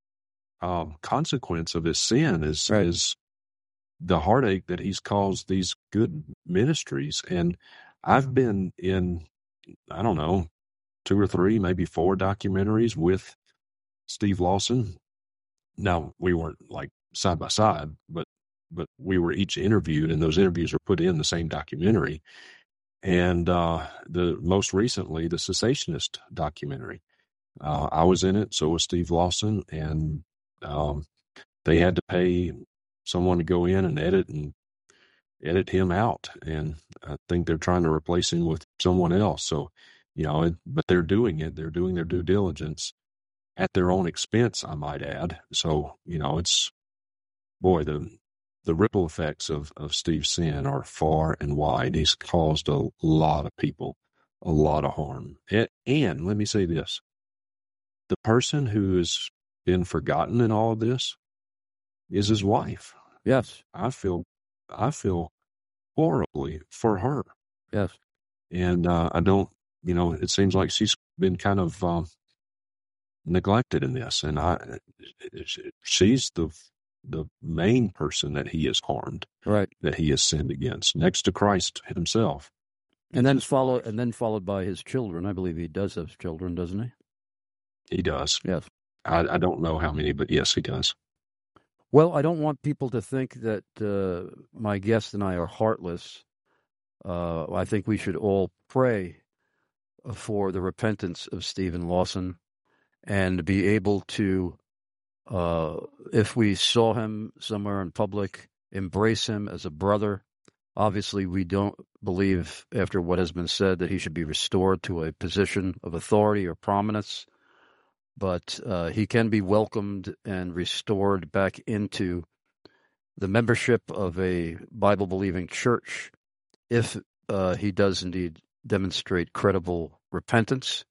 Speaker 3: um, consequence of his sin is, right. is the heartache that he's caused these good ministries. And I've been in, I don't know, two or three, maybe four documentaries with Steve Lawson. Now, we weren't like side by side, but, but we were each interviewed, and those interviews are put in the same documentary. And uh, the most recently, the Cessationist documentary. Uh, I was in it, so was Steve Lawson, and um, they had to pay someone to go in and edit and edit him out. And I think they're trying to replace him with someone else. So, you know, it, but they're doing it. They're doing their due diligence at their own expense, I might add. So, you know, it's, boy, the the ripple effects of, of Steve's sin are far and wide. He's caused a lot of people a lot of harm. And, and let me say this. The person who has been forgotten in all of this is his wife.
Speaker 2: Yes.
Speaker 3: I feel, I feel horribly for her.
Speaker 2: Yes.
Speaker 3: And uh, I don't, you know, it seems like she's been kind of um, neglected in this. And I, she's the, the main person that he has harmed,
Speaker 2: right?
Speaker 3: That he has sinned against, next to Christ himself.
Speaker 2: And then follow, and then followed by his children. I believe he does have children, doesn't he?
Speaker 3: He does.
Speaker 2: Yes.
Speaker 3: I, I don't know how many, but yes, he does.
Speaker 2: Well, I don't want people to think that uh, my guest and I are heartless. Uh, I think we should all pray for the repentance of Stephen Lawson and be able to, uh, if we saw him somewhere in public, embrace him as a brother. Obviously, we don't believe, after what has been said, that he should be restored to a position of authority or prominence. But uh, he can be welcomed and restored back into the membership of a Bible-believing church if uh, he does indeed demonstrate credible repentance.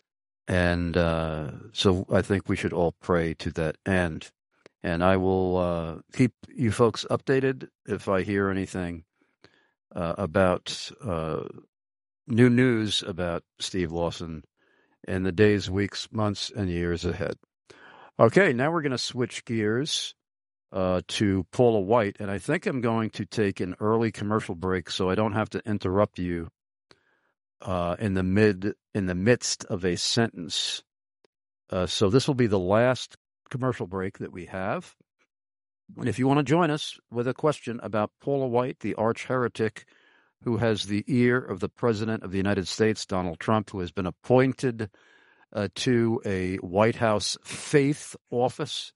Speaker 2: And uh, so I think we should all pray to that end. And I will uh, keep you folks updated if I hear anything uh, about uh, new news about Steve Lawson in the days, weeks, months, and years ahead. Okay, now we're going to switch gears uh, to Paula White, and I think I'm going to take an early commercial break so I don't have to interrupt you uh, in the mid in the midst of a sentence. Uh, so this will be the last commercial break that we have. And if you want to join us with a question about Paula White, the arch heretic who has the ear of the President of the United States, Donald Trump, who has been appointed uh, to a White House faith office,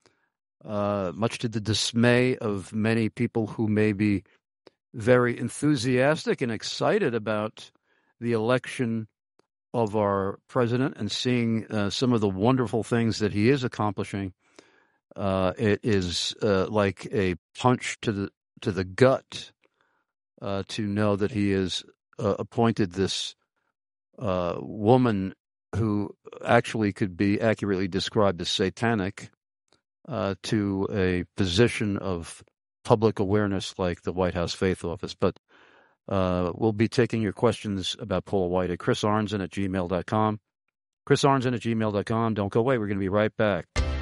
Speaker 2: uh, much to the dismay of many people who may be very enthusiastic and excited about the election of our president and seeing uh, some of the wonderful things that he is accomplishing. Uh, it is uh, like a punch to the to the gut uh, to know that he has uh, appointed this uh, woman who actually could be accurately described as satanic uh, to a position of public awareness like the White House Faith Office. But uh, we'll be taking your questions about Paula White at chris arnzen at gmail dot com. chris arnzen at gmail dot com. Don't go away. We're going to be right back.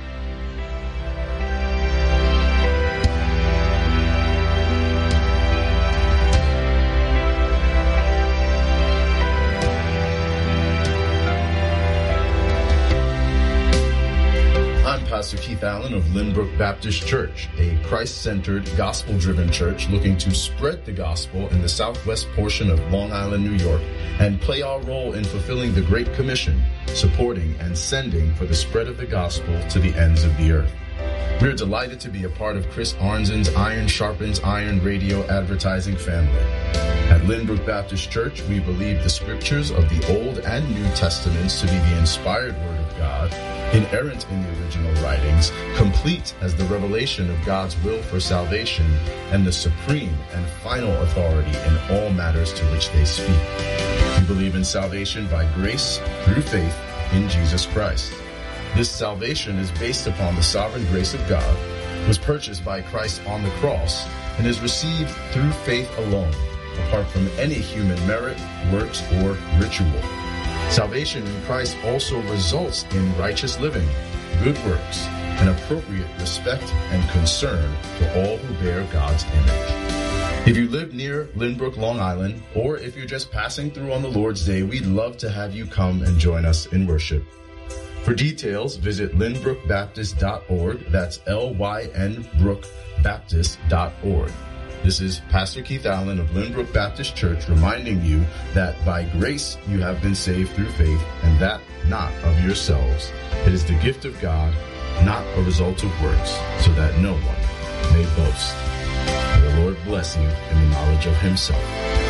Speaker 21: I'm Pastor Keith Allen of Lynbrook Baptist Church, a Christ-centered, gospel-driven church looking to spread the gospel in the southwest portion of Long Island, New York, and play our role in fulfilling the Great Commission, supporting and sending for the spread of the gospel to the ends of the earth. We're delighted to be a part of Chris Arnzen's Iron Sharpens Iron radio advertising family. At Lynbrook Baptist Church, we believe the scriptures of the Old and New Testaments to be the inspired Word of God, inerrant in the original writings, complete as the revelation of God's will for salvation, and the supreme and final authority in all matters to which they speak. We believe in salvation by grace through faith in Jesus Christ. This salvation is based upon the sovereign grace of God, was purchased by Christ on the cross, and is received through faith alone, apart from any human merit, works, or ritual. Salvation in Christ also results in righteous living, good works, and appropriate respect and concern for all who bear God's image. If you live near Lynbrook, Long Island, or if you're just passing through on the Lord's Day, we'd love to have you come and join us in worship. For details, visit lynbrook baptist dot org. That's L Y N brook baptist dot org. This is Pastor Keith Allen of Lynbrook Baptist Church reminding you that by grace you have been saved through faith, and that not of yourselves. It is the gift of God, not a result of works, so that no one may boast. May the Lord bless you in the knowledge of himself.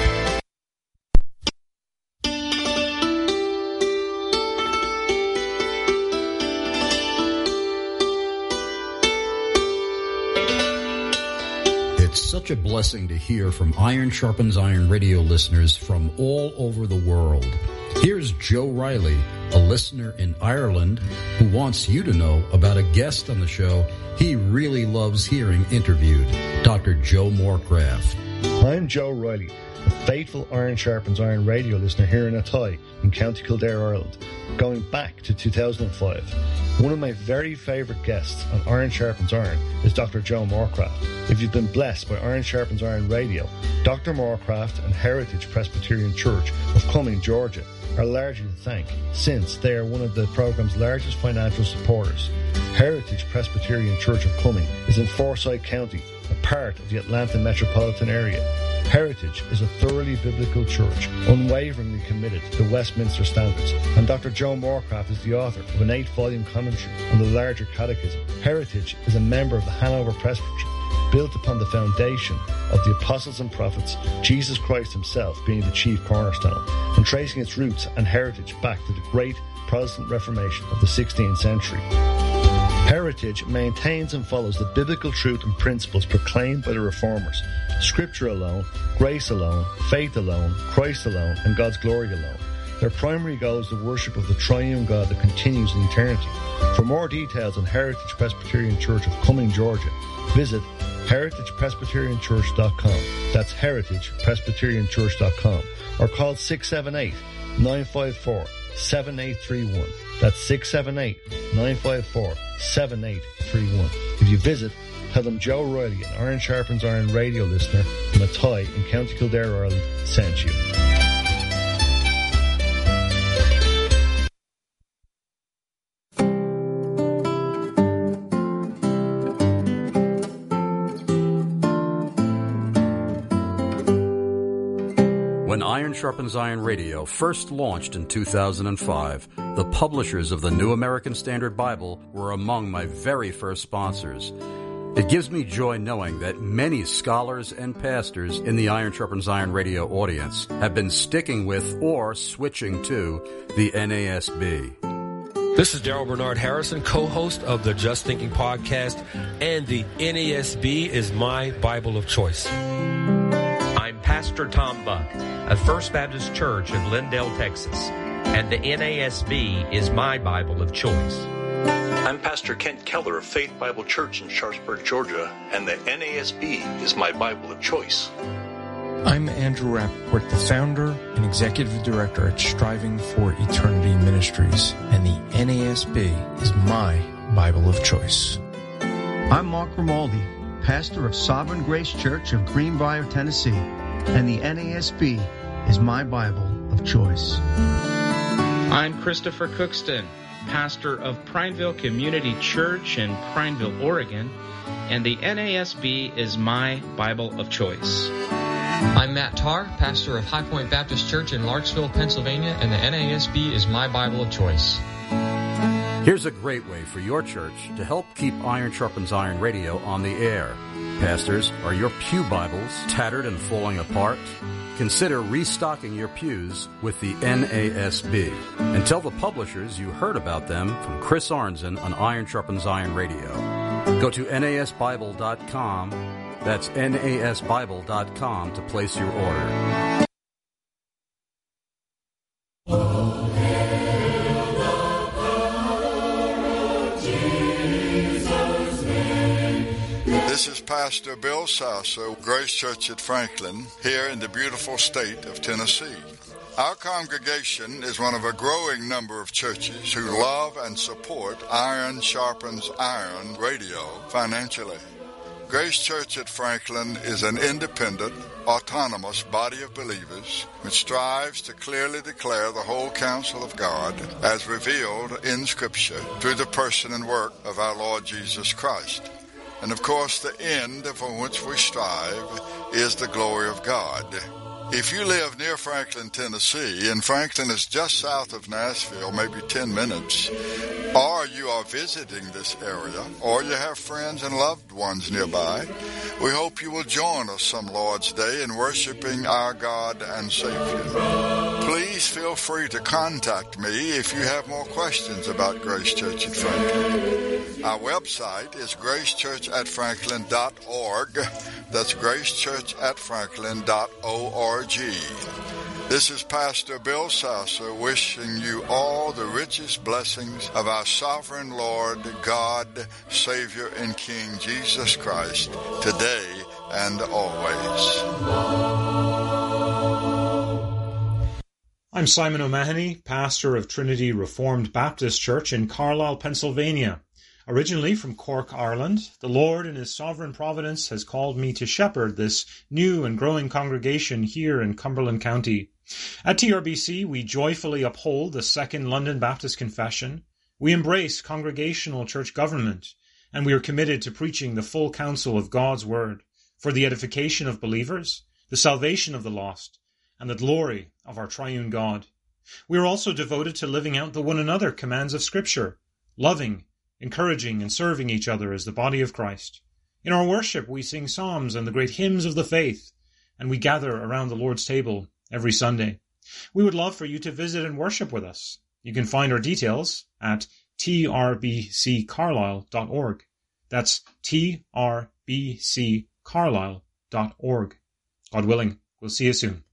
Speaker 2: Such a blessing to hear from Iron Sharpens Iron radio listeners from all over the world. Here's Joe Riley, a listener in Ireland, who wants you to know about a guest on the show he really loves hearing interviewed, Doctor Joe Morecraft.
Speaker 22: I'm Joe Riley, a faithful Iron Sharpens Iron radio listener here in Athy in County Kildare, Ireland, going back to two thousand five. One of my very favourite guests on Iron Sharpens Iron is Doctor Joe Morecraft. If you've been blessed by Iron Sharpens Iron Radio, Doctor Morecraft and Heritage Presbyterian Church of Cumming, Georgia, are largely to thank, since they are one of the program's largest financial supporters. Heritage Presbyterian Church of Cumming is in Forsyth County, a part of the Atlanta metropolitan area. Heritage is a thoroughly biblical church, unwaveringly committed to the Westminster Standards, and Doctor Joe Moorcraft is the author of an eight-volume commentary on the larger catechism. Heritage is a member of the Hanover Presbytery, built upon the foundation of the apostles and prophets, Jesus Christ himself being the chief cornerstone, and tracing its roots and heritage back to the great Protestant Reformation of the sixteenth century. Heritage maintains and follows the biblical truth and principles proclaimed by the Reformers. Scripture alone, grace alone, faith alone, Christ alone, and God's glory alone. Their primary goal is the worship of the triune God that continues in eternity. For more details on Heritage Presbyterian Church of Cumming, Georgia, visit heritage presbyterian church dot com. That's heritage presbyterian church dot com. Or call six seven eight, nine five four, seven eight three one. That's six seven eight, nine five four, seven eight three one. If you visit, tell them Joe Riley, an Iron Sharpens Iron radio listener from Athy in County Kildare, Ireland, sent you.
Speaker 2: When Iron Sharpens Iron Radio first launched in two thousand five, the publishers of the New American Standard Bible were among my very first sponsors. It gives me joy knowing that many scholars and pastors in the Iron Sharpens Iron Radio audience have been sticking with or switching to the N A S B.
Speaker 1: This is Daryl Bernard Harrison, co-host of the Just Thinking podcast, and the N A S B is my Bible of choice.
Speaker 4: I'm Pastor Tom Buck of First Baptist Church of Lindale, Texas, and the N A S B is my Bible of choice.
Speaker 23: I'm Pastor Kent Keller of Faith Bible Church in Sharpsburg, Georgia, and the N A S B is my Bible of choice.
Speaker 24: I'm Andrew Rappaport, the founder and executive director at Striving for Eternity Ministries, and the N A S B is my Bible of choice.
Speaker 25: I'm Mark Romaldi, pastor of Sovereign Grace Church of Greenbrier, Tennessee, and the N A S B is my Bible of choice.
Speaker 26: I'm Christopher Cookston, pastor of Prineville Community Church in Prineville, Oregon, and the N A S B is my Bible of choice.
Speaker 27: I'm Matt Tarr, pastor of High Point Baptist Church in Larksville, Pennsylvania, and the N A S B is my Bible of choice.
Speaker 2: Here's a great way for your church to help keep Iron Sharpens Iron Radio on the air. Pastors, are your pew Bibles tattered and falling apart? Consider restocking your pews with the N A S B. And tell the publishers you heard about them from Chris Arnzen on Iron Sharpens Iron Radio. Go to N A S Bible dot com. That's N A S Bible dot com to place your order.
Speaker 28: This is Pastor Bill Sasso, Grace Church at Franklin, here in the beautiful state of Tennessee. Our congregation is one of a growing number of churches who love and support Iron Sharpens Iron Radio financially. Grace Church at Franklin is an independent, autonomous body of believers which strives to clearly declare the whole counsel of God as revealed in Scripture through the person and work of our Lord Jesus Christ. And of course, the end for which we strive is the glory of God. If you live near Franklin, Tennessee, and Franklin is just south of Nashville, maybe ten minutes, or you are visiting this area, or you have friends and loved ones nearby, we hope you will join us some Lord's Day in worshiping our God and Savior. Please feel free to contact me if you have more questions about Grace Church at Franklin. Our website is grace church at franklin dot org. That's grace church at franklin dot org. This is Pastor Bill Sasso wishing you all the richest blessings of our sovereign Lord, God, Savior, and King Jesus Christ, today and always.
Speaker 29: I'm Simon O'Mahony, pastor of Trinity Reformed Baptist Church in Carlisle, Pennsylvania.
Speaker 7: Originally from Cork, Ireland, the Lord in his sovereign providence has called me to shepherd this new and growing congregation here in Cumberland County. At T R B C, we joyfully uphold the Second London Baptist Confession. We embrace congregational church government, and we are committed to preaching the full counsel of God's Word for the edification of believers, the salvation of the lost, and the glory of our triune God. We are also devoted to living out the one another commands of Scripture, loving, encouraging, and serving each other as the body of Christ. In our worship, we sing psalms and the great hymns of the faith, and we gather around the Lord's table every Sunday. We would love for you to visit and worship with us. You can find our details at t r b c carlisle dot org. That's t r b c carlisle dot org. God willing, we'll see you soon.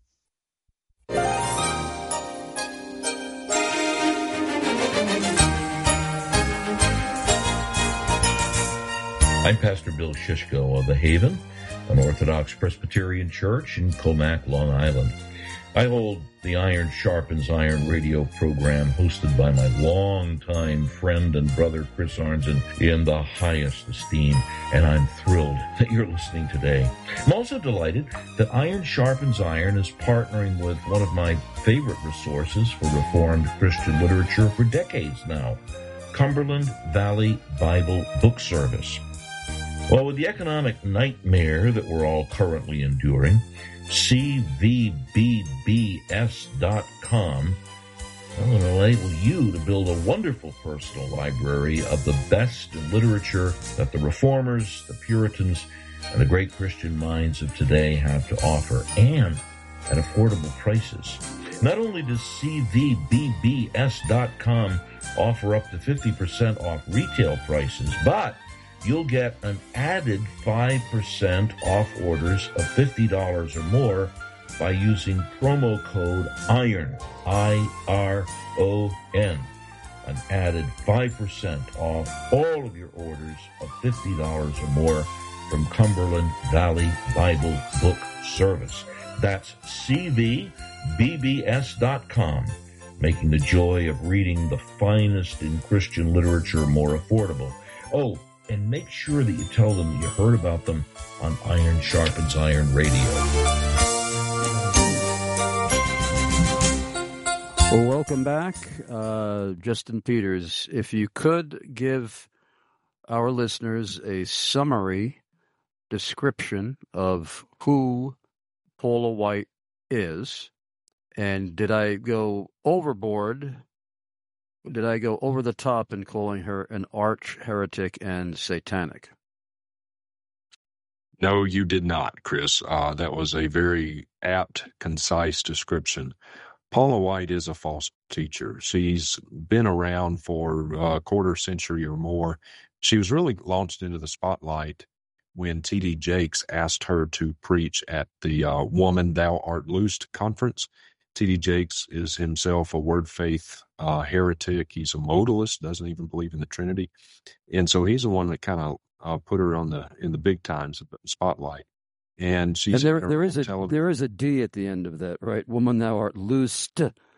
Speaker 8: I'm Pastor Bill Shishko of The Haven, an Orthodox Presbyterian church in Comac, Long Island. I hold the Iron Sharpens Iron radio program hosted by my longtime friend and brother Chris Arnzen in the highest esteem, and I'm thrilled that you're listening today. I'm also delighted that Iron Sharpens Iron is partnering with one of my favorite resources for Reformed Christian literature for decades now, Cumberland Valley Bible Book Service. Well, with the economic nightmare that we're all currently enduring, C V B B S dot com will enable you to build a wonderful personal library of the best in literature that the Reformers, the Puritans, and the great Christian minds of today have to offer, and at affordable prices. Not only does C V B B S dot com offer up to fifty percent off retail prices, but you'll get an added five percent off orders of fifty dollars or more by using promo code IRON, I R O N. An added five percent off all of your orders of fifty dollars or more from Cumberland Valley Bible Book Service. That's C V B B S dot com, making the joy of reading the finest in Christian literature more affordable. Oh, and make sure that you tell them that you heard about them on Iron Sharpens Iron Radio.
Speaker 2: Well, welcome back. Uh, Justin Peters, if you could give our listeners a summary description of who Paula White is, and did I go overboard? Did I go over the top in calling her an arch heretic and satanic?
Speaker 3: No, you did not, Chris. Uh, that was a very apt, concise description. Paula White is a false teacher. She's been around for a quarter century or more. She was really launched into the spotlight when T D Jakes asked her to preach at the uh, Woman Thou Art Loosed conference. T D Jakes is himself a word faith uh, heretic. He's a modalist, doesn't even believe in the Trinity. And so he's the one that kind of uh, put her on the in the big times spotlight. And she's
Speaker 2: and there, there is a television. There is a D at the end of that, right? Woman, thou art loosed.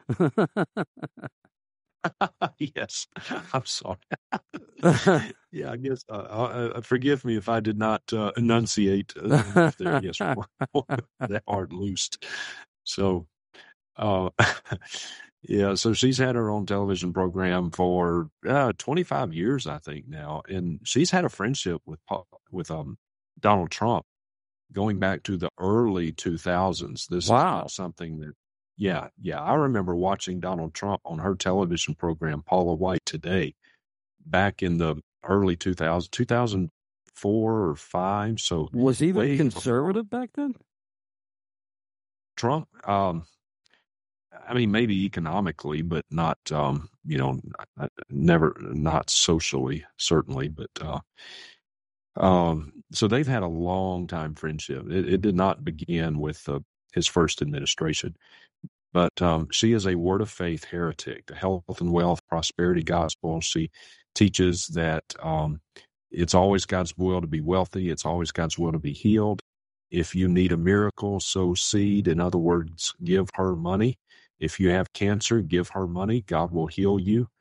Speaker 3: Yes, I'm sorry. Yeah, I guess. Uh, uh, forgive me if I did not uh, enunciate uh, there. Yes, that art loosed. So. Uh, yeah, so she's had her own television program for uh, twenty-five years, I think now, and she's had a friendship with with um Donald Trump going back to the early two thousands. This wow. is not something that, yeah, yeah, I remember watching Donald Trump on her television program, Paula White Today, back in the early two thousands, two thousand four or five. So
Speaker 2: was he even conservative before. Back then?
Speaker 3: Trump, um. I mean, maybe economically, but not, um, you know, never, not socially, certainly. But uh, um, so they've had a long time friendship. It, it did not begin with uh, his first administration, but um, she is a word of faith heretic. The health and wealth prosperity gospel. She teaches that um, it's always God's will to be wealthy. It's always God's will to be healed. If you need a miracle, sow seed. In other words, give her money. If you have cancer, give her money. God will heal you.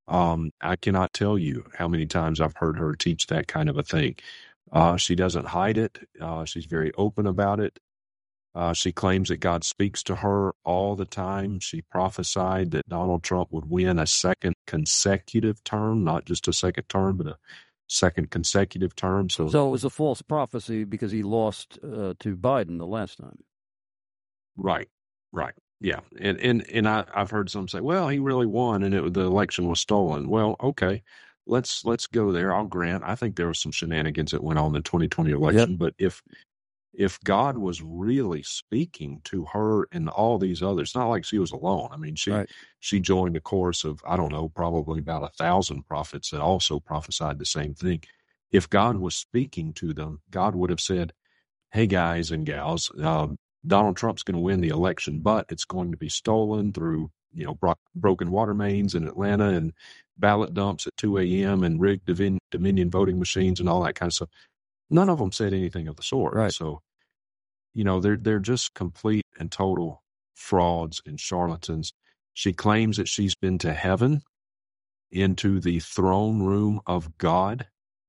Speaker 3: Um, I cannot tell you how many times I've heard her teach that kind of a thing. Uh, she doesn't hide it. Uh, she's very open about it. Uh, she claims that God speaks to her all the time. She prophesied that Donald Trump would win a second consecutive term, not just a second term, but a second consecutive term. So,
Speaker 2: so it was a false prophecy because he lost uh, to Biden the last time.
Speaker 3: Right, right. Yeah. And and, and I, I've heard some say, well, he really won and it, the election was stolen. Well, okay, let's let's go there. I'll grant. I think there was some shenanigans that went on in the twenty twenty election. Yep. But if if God was really speaking to her and all these others, it's not like she was alone. I mean, she right. she joined a chorus of, I don't know, probably about a thousand prophets that also prophesied the same thing. If God was speaking to them, God would have said, hey, guys and gals, uh, Donald Trump's going to win the election, but it's going to be stolen through, you know, bro- broken water mains in Atlanta and ballot dumps at two a.m. and rigged Divin- Dominion voting machines and all that kind of stuff. None of them said anything of the sort.
Speaker 2: Right.
Speaker 3: So, you know, they're they're just complete and total frauds and charlatans. She claims that she's been to heaven, into the throne room of God.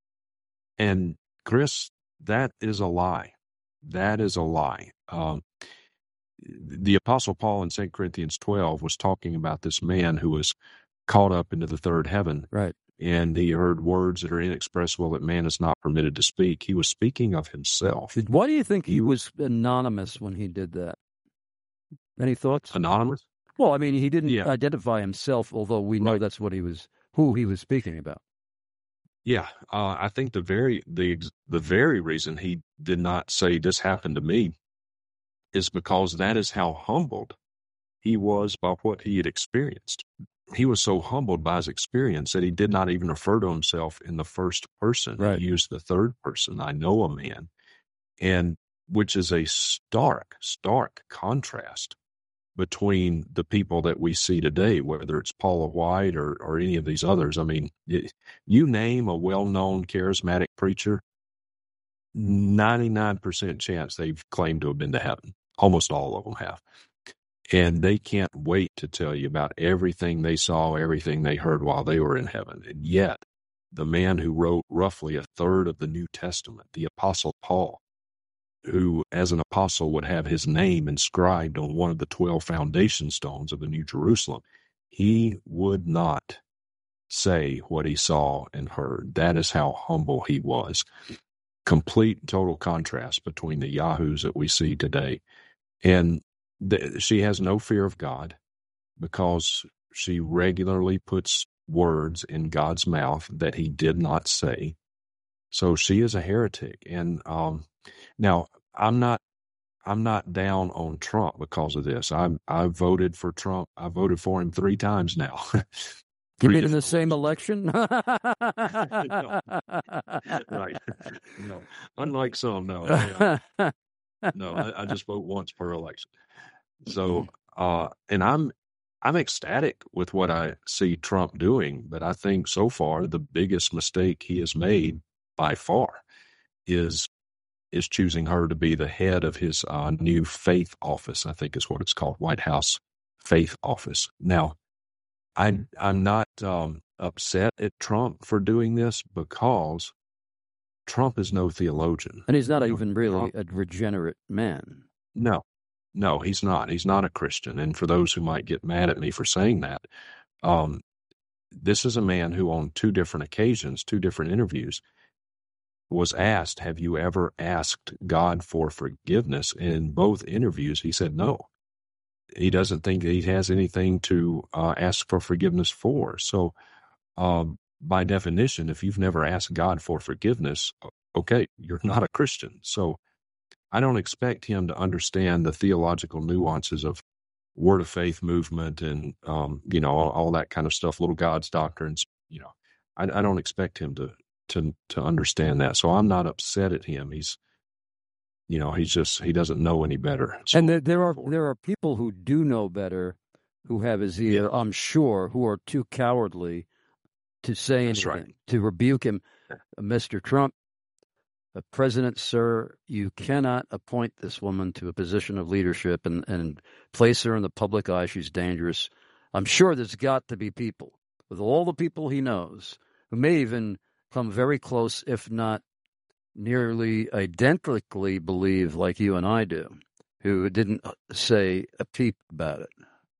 Speaker 3: And Chris, that is a lie. That is a lie. Um, the Apostle Paul in Second Corinthians twelve was talking about this man who was caught up into the third heaven.
Speaker 2: Right.
Speaker 3: And he heard words that are inexpressible that man is not permitted to speak. He was speaking of himself.
Speaker 2: Why do you think he was anonymous when he did that? Any thoughts?
Speaker 3: Anonymous?
Speaker 2: Well, I mean, he didn't
Speaker 3: yeah.
Speaker 2: identify himself, although we know right. that's what he was, who he was speaking about.
Speaker 3: Yeah, uh, I think the very the the very reason he did not say this happened to me is because that is how humbled he was by what he had experienced. He was so humbled by his experience that he did not even refer to himself in the first person.
Speaker 2: Right.
Speaker 3: He used the third person. I know a man, and which is a stark, stark contrast between the people that we see today, whether it's Paula White or, or any of these others. I mean, it, you name a well-known charismatic preacher, ninety-nine percent chance they've claimed to have been to heaven. Almost all of them have. And they can't wait to tell you about everything they saw, everything they heard while they were in heaven. And yet, the man who wrote roughly a third of the New Testament, the Apostle Paul, who as an apostle would have his name inscribed on one of the twelve foundation stones of the New Jerusalem, he would not say what he saw and heard. That is how humble he was. Complete and total contrast between the yahoos that we see today. And the, she has no fear of God because she regularly puts words in God's mouth that he did not say. So she is a heretic. And um, now I'm not I'm not down on Trump because of this. I I voted for Trump. I voted for him three times now.
Speaker 2: You mean in the same election?
Speaker 3: no. Right. No. Unlike some, no. I, no, I, I just vote once per election. So, uh, and I'm I'm ecstatic with what I see Trump doing, but I think so far the biggest mistake he has made by far is is choosing her to be the head of his uh, new faith office. I think is what it's called, White House Faith Office. Now, I I'm not um, upset at Trump for doing this because Trump is no theologian,
Speaker 2: and he's not even really a regenerate man.
Speaker 3: No. No, he's not. He's not a Christian. And for those who might get mad at me for saying that, um, this is a man who on two different occasions, two different interviews, was asked, have you ever asked God for forgiveness? In both interviews, he said no. He doesn't think that he has anything to uh, ask for forgiveness for. So um, by definition, if you've never asked God for forgiveness, okay, you're not a Christian. So I don't expect him to understand the theological nuances of Word of Faith movement and, um, you know, all, all that kind of stuff, little God's doctrines. You know, I, I don't expect him to, to, to understand that. So I'm not upset at him. He's, you know, he's just, he doesn't know any better. So,
Speaker 2: and there, there are, there are people who do know better, who have his ear, yeah. I'm sure, who are too cowardly to say anything,
Speaker 3: right.
Speaker 2: to rebuke him. Mister Trump, Uh, President, sir, you cannot appoint this woman to a position of leadership and, and place her in the public eye. She's dangerous. I'm sure there's got to be people with all the people he knows, who may even come very close, if not nearly identically believe like you and I do, who didn't say a peep about it.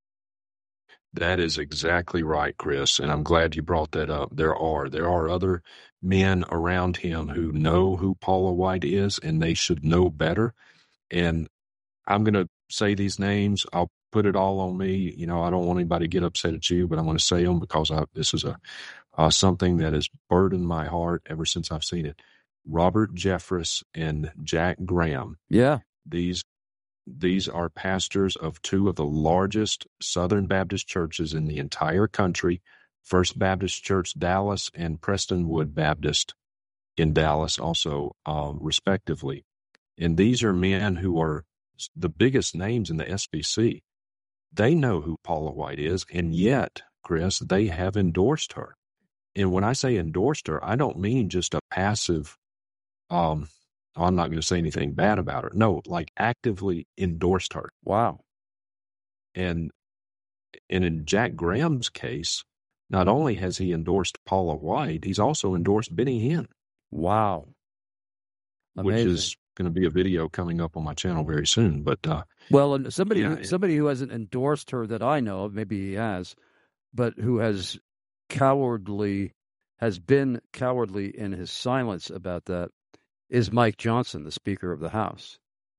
Speaker 3: That is exactly right, Chris, and I'm glad you brought that up. There are. There are other men around him who know who Paula White is, and they should know better. And I'm going to say these names. I'll put it all on me. You know, I don't want anybody to get upset at you, but I'm going to say them because I, this is a uh, something that has burdened my heart ever since I've seen it. Robert Jeffress and Jack Graham.
Speaker 2: Yeah.
Speaker 3: These These are pastors of two of the largest Southern Baptist churches in the entire country, First Baptist Church Dallas and Prestonwood Baptist in Dallas also, uh, respectively. And these are men who are the biggest names in the S B C. They know who Paula White is, and yet, Chris, they have endorsed her. And when I say endorsed her, I don't mean just a passive um I'm not going to say anything bad about her. No, like actively endorsed her.
Speaker 2: Wow.
Speaker 3: And, and in Jack Graham's case, not only has he endorsed Paula White, he's also endorsed Benny Hinn.
Speaker 2: Wow. Amazing.
Speaker 3: Which is going to be a video coming up on my channel very soon. But uh,
Speaker 2: well, and somebody
Speaker 3: yeah,
Speaker 2: who, somebody who hasn't endorsed her that I know of, maybe he has, but who has cowardly, has been cowardly in his silence about that, is Mike Johnson, the Speaker of the House.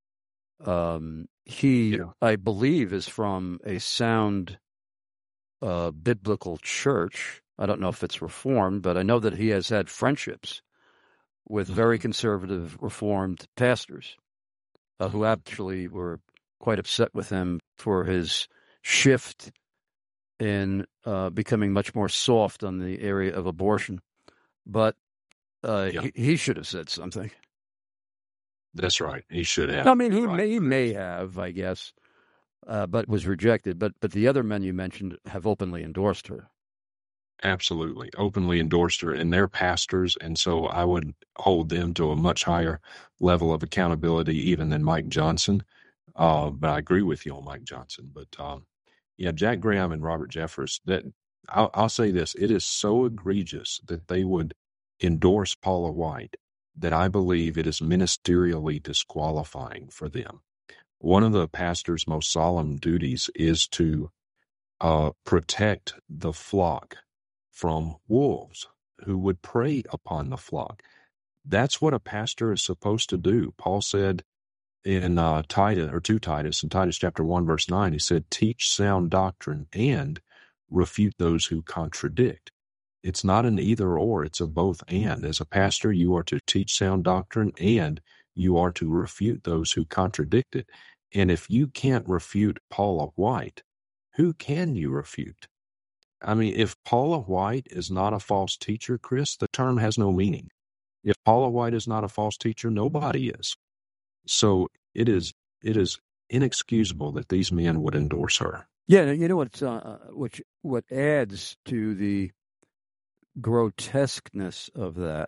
Speaker 2: Um, he, yeah. I believe, is from a sound uh, biblical church. I don't know if it's Reformed, but I know that he has had friendships with very conservative Reformed pastors uh, who actually were quite upset with him for his shift in uh, becoming much more soft on the area of abortion. But Uh, yeah. he, he should have said something.
Speaker 3: That's right. He should have.
Speaker 2: I mean, he
Speaker 3: right.
Speaker 2: may he may have, I guess, uh, but was rejected. But but the other men you mentioned have openly endorsed her.
Speaker 3: Absolutely, openly endorsed her, and they're pastors, and so I would hold them to a much higher level of accountability even than Mike Johnson. Uh, but I agree with you on Mike Johnson. But um, yeah, Jack Graham and Robert Jeffress. That I'll, I'll say this: it is so egregious that they would endorse Paula White that I believe it is ministerially disqualifying for them. One of the pastor's most solemn duties is to uh, protect the flock from wolves who would prey upon the flock. That's what a pastor is supposed to do. Paul said in uh, Titus, or to Titus, in Titus chapter one, verse nine, he said, teach sound doctrine and refute those who contradict. It's not an either or, it's a both and. As a pastor, you are to teach sound doctrine and you are to refute those who contradict it. And if you can't refute Paula White, who can you refute? I mean, if Paula White is not a false teacher, Chris, the term has no meaning. If Paula White is not a false teacher, nobody is. So it is it is inexcusable that these men would endorse her.
Speaker 2: Yeah, you know what? Uh, which what adds to the grotesqueness of that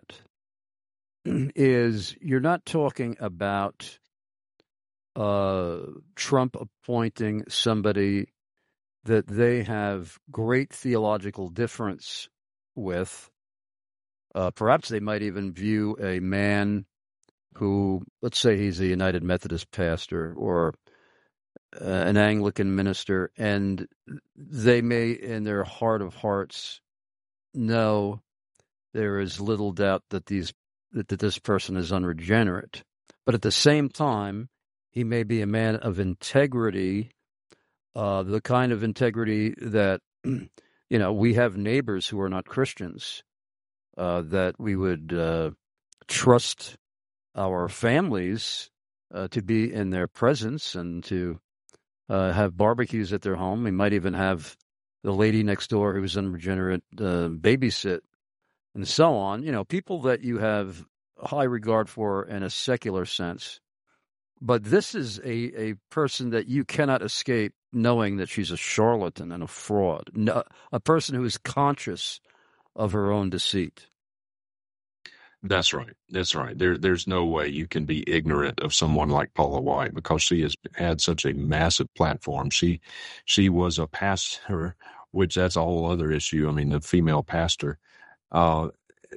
Speaker 2: is you're not talking about uh, Trump appointing somebody that they have great theological difference with. Uh, perhaps they might even view a man who, let's say he's a United Methodist pastor or uh, an Anglican minister, and they may, in their heart of hearts, know there is little doubt that these that, that this person is unregenerate. But at the same time, he may be a man of integrity, uh, the kind of integrity that, you know, we have neighbors who are not Christians, uh, that we would uh, trust our families uh, to be in their presence and to uh, have barbecues at their home. We might even have the lady next door who is unregenerate uh, babysit and so on. You know, people that you have high regard for in a secular sense. But this is a, a person that you cannot escape knowing that she's a charlatan and a fraud, no, a person who is conscious of her own deceit.
Speaker 3: That's right. That's right. There, there's no way you can be ignorant of someone like Paula White because she has had such a massive platform. She, she was a pastor which that's a whole other issue. I mean, the female pastor, uh,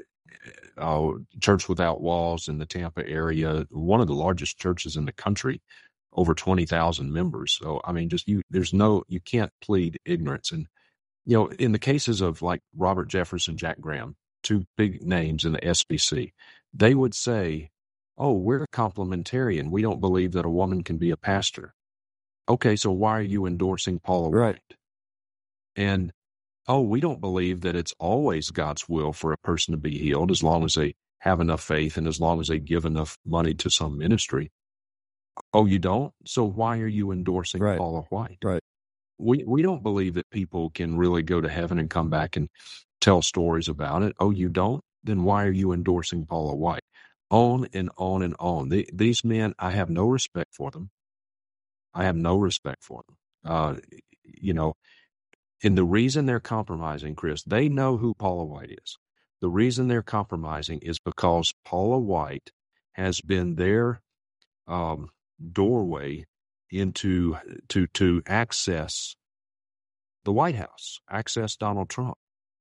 Speaker 3: uh, Church Without Walls in the Tampa area, one of the largest churches in the country, over twenty thousand members. So, I mean, just you, there's no, you can't plead ignorance. And, you know, in the cases of like Robert Jefferson, Jack Graham, two big names in the S B C, they would say, oh, we're complementarian. We don't believe that a woman can be a pastor. Okay, so why are you endorsing Paula White? Right. And, oh, we don't believe that it's always God's will for a person to be healed as long as they have enough faith and as long as they give enough money to some ministry. Oh, you don't? So why are you endorsing right. Paula White?
Speaker 2: Right.
Speaker 3: We we don't believe that people can really go to heaven and come back and tell stories about it. Oh, you don't? Then why are you endorsing Paula White? On and on and on. The, these men, I have no respect for them. I have no respect for them. Uh, you know, and the reason they're compromising, Chris, they know who Paula White is. The reason they're compromising is because Paula White has been their um, doorway into to to access the White House, access Donald Trump.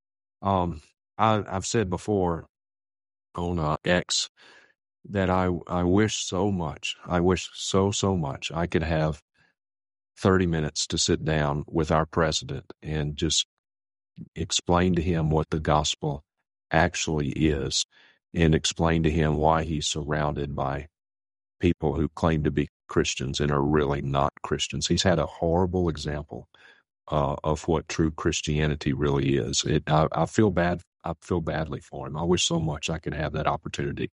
Speaker 3: Um, I, I've said before on uh, X that I I wish so much, I wish so so much I could have thirty minutes to sit down with our president and just explain to him what the gospel actually is, and explain to him why he's surrounded by people who claim to be Christians and are really not Christians. He's had a horrible example uh, of what true Christianity really is. It, I, I feel bad. I feel badly for him. I wish so much I could have that opportunity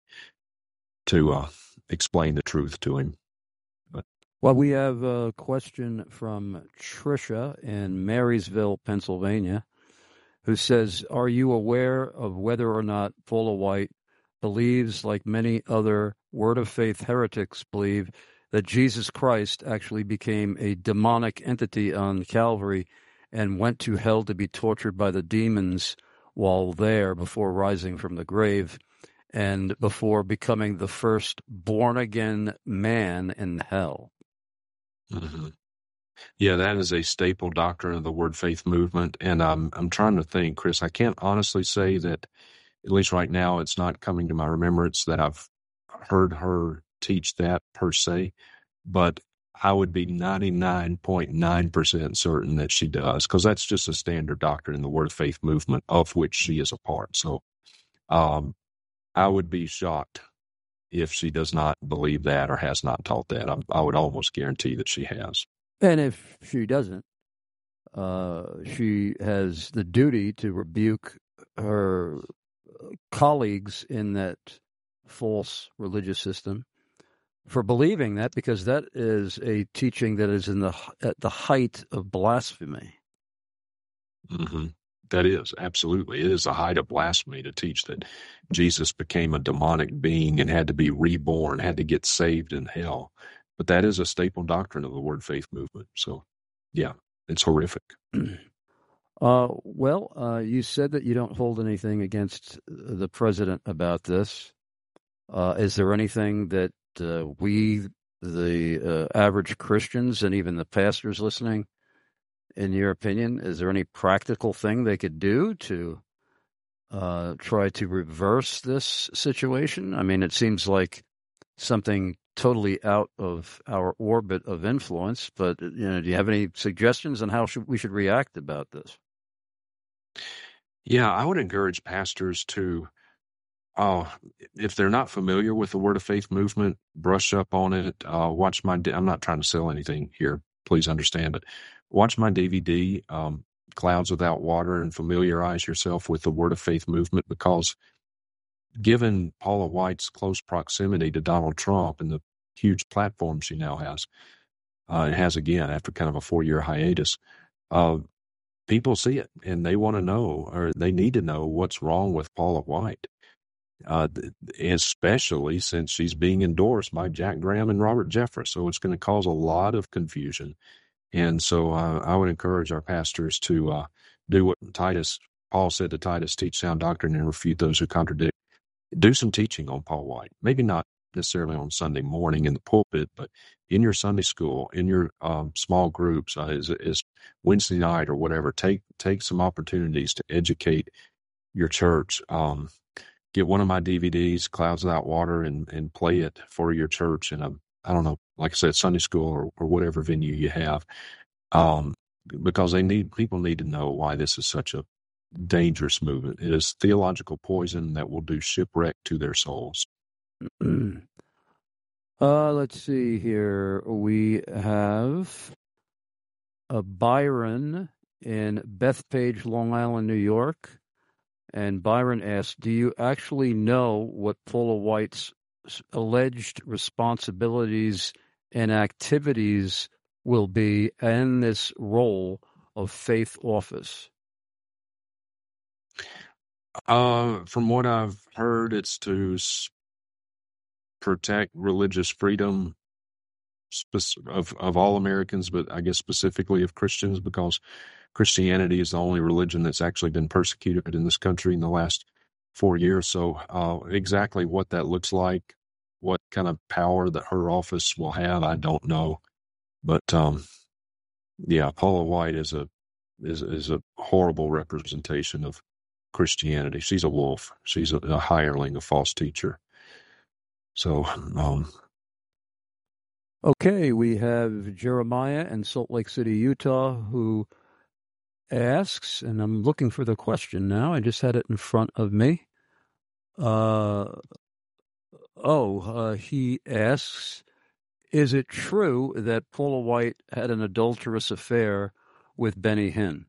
Speaker 3: to uh, explain the truth to him. But
Speaker 2: well, we have a question from Tricia in Marysville, Pennsylvania, who says, are you aware of whether or not Paula White believes, like many other Word of Faith heretics believe, that Jesus Christ actually became a demonic entity on Calvary and went to hell to be tortured by the demons while there before rising from the grave and before becoming the first born-again man in hell?
Speaker 3: Mm-hmm. Yeah, that is a staple doctrine of the Word Faith movement. And I'm, I'm trying to think, Chris, I can't honestly say that, at least right now, it's not coming to my remembrance that I've heard her teach that per se, but I would be ninety-nine point nine percent certain that she does, because that's just a standard doctrine in the Word of Faith movement of which she is a part. So um, I would be shocked if she does not believe that or has not taught that. I, I would almost guarantee that she has.
Speaker 2: And if she doesn't, uh, she has the duty to rebuke her colleagues in that false religious system for believing that, because that is a teaching that is in the at the height of blasphemy.
Speaker 3: Mm-hmm. That is, absolutely. It is a height of blasphemy to teach that Jesus became a demonic being and had to be reborn, had to get saved in hell. But that is a staple doctrine of the Word Faith movement. So, yeah, it's horrific.
Speaker 2: Uh, well, uh, you said that you don't hold anything against the president about this. Uh, is there anything that uh, we, the uh, average Christians, and even the pastors listening, in your opinion, is there any practical thing they could do to uh, try to reverse this situation? I mean, it seems like something totally out of our orbit of influence, but you know, do you have any suggestions on how should, we should react about this?
Speaker 3: Yeah, I would encourage pastors to, uh, if they're not familiar with the Word of Faith movement, brush up on it. Uh, watch my, I'm not trying to sell anything here, please understand, but watch my D V D, um, Clouds Without Water, and familiarize yourself with the Word of Faith movement, because given Paula White's close proximity to Donald Trump and the huge platform she now has, uh, and has again after kind of a four-year hiatus, uh, people see it and they want to know, or they need to know, what's wrong with Paula White, uh, especially since she's being endorsed by Jack Graham and Robert Jeffress. So it's going to cause a lot of confusion. And so uh, I would encourage our pastors to uh, do what Titus, Paul said to Titus, teach sound doctrine and refute those who contradict. Do some teaching on Paul White. Maybe not necessarily on Sunday morning in the pulpit, but in your Sunday school, in your um, small groups, uh, is, is Wednesday night or whatever. Take take some opportunities to educate your church. Um, get one of my D V Ds, Clouds Without Water, and and play it for your church in a, I don't know, like I said, Sunday school or, or whatever venue you have, um, because they need people need to know why this is such a dangerous movement. It is theological poison that will do shipwreck to their souls.
Speaker 2: uh, let's see here. We have a Byron in Bethpage, Long Island, New York. And Byron asked, do you actually know what Paula White's alleged responsibilities and activities will be in this role of faith office?
Speaker 3: Uh, from what I've heard, it's to s- protect religious freedom spec- of, of all Americans, but I guess specifically of Christians, because Christianity is the only religion that's actually been persecuted in this country in the last four years. So uh, exactly what that looks like, what kind of power that her office will have, I don't know. But um, yeah, Paula White is a is is a horrible representation of Christianity. She's a wolf. She's a, a hireling, a false teacher. So, um,
Speaker 2: okay, we have Jeremiah in Salt Lake City, Utah, who asks, and I'm looking for the question now. I just had it in front of me. Uh, oh, uh, he asks, is it true that Paula White had an adulterous affair with Benny Hinn?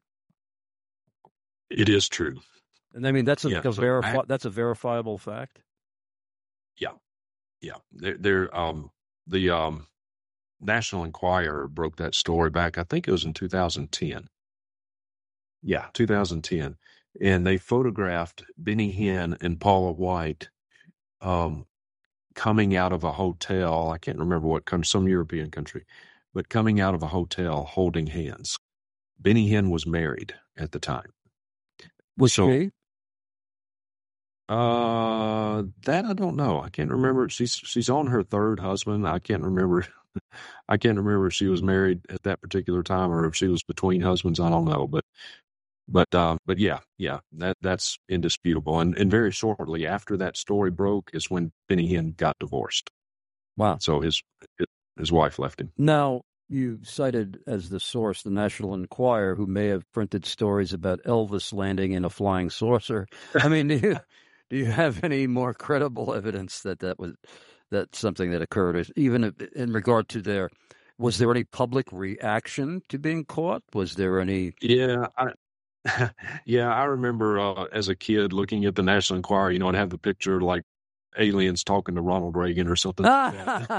Speaker 3: It is true.
Speaker 2: And I mean, that's a,
Speaker 3: yeah,
Speaker 2: a
Speaker 3: so
Speaker 2: verifi-
Speaker 3: I,
Speaker 2: that's a verifiable fact.
Speaker 3: Yeah, yeah. They're, they're um, the um, National Enquirer broke that story back. I think it was in two thousand ten. Yeah, two thousand ten, and they photographed Benny Hinn and Paula White um, coming out of a hotel. I can't remember what country, some European country, but coming out of a hotel holding hands. Benny Hinn was married at the time.
Speaker 2: Was
Speaker 3: so,
Speaker 2: she?
Speaker 3: Uh, that I don't know. I can't remember. She's she's on her third husband. I can't remember. I can't remember if she was married at that particular time or if she was between husbands. I don't know. But but um, but yeah, yeah, that that's indisputable. And and very shortly after that story broke is when Benny Hinn got divorced.
Speaker 2: Wow.
Speaker 3: So his his wife left him.
Speaker 2: Now, you cited as the source the National Enquirer, who may have printed stories about Elvis landing in a flying saucer. I mean, do you, do you have any more credible evidence that that was that's something that occurred? Even in regard to their, was there any public reaction to being caught? Was there any?
Speaker 3: Yeah, I, yeah, I remember uh, as a kid looking at the National Enquirer. You know, and have the picture like aliens talking to Ronald Reagan or something like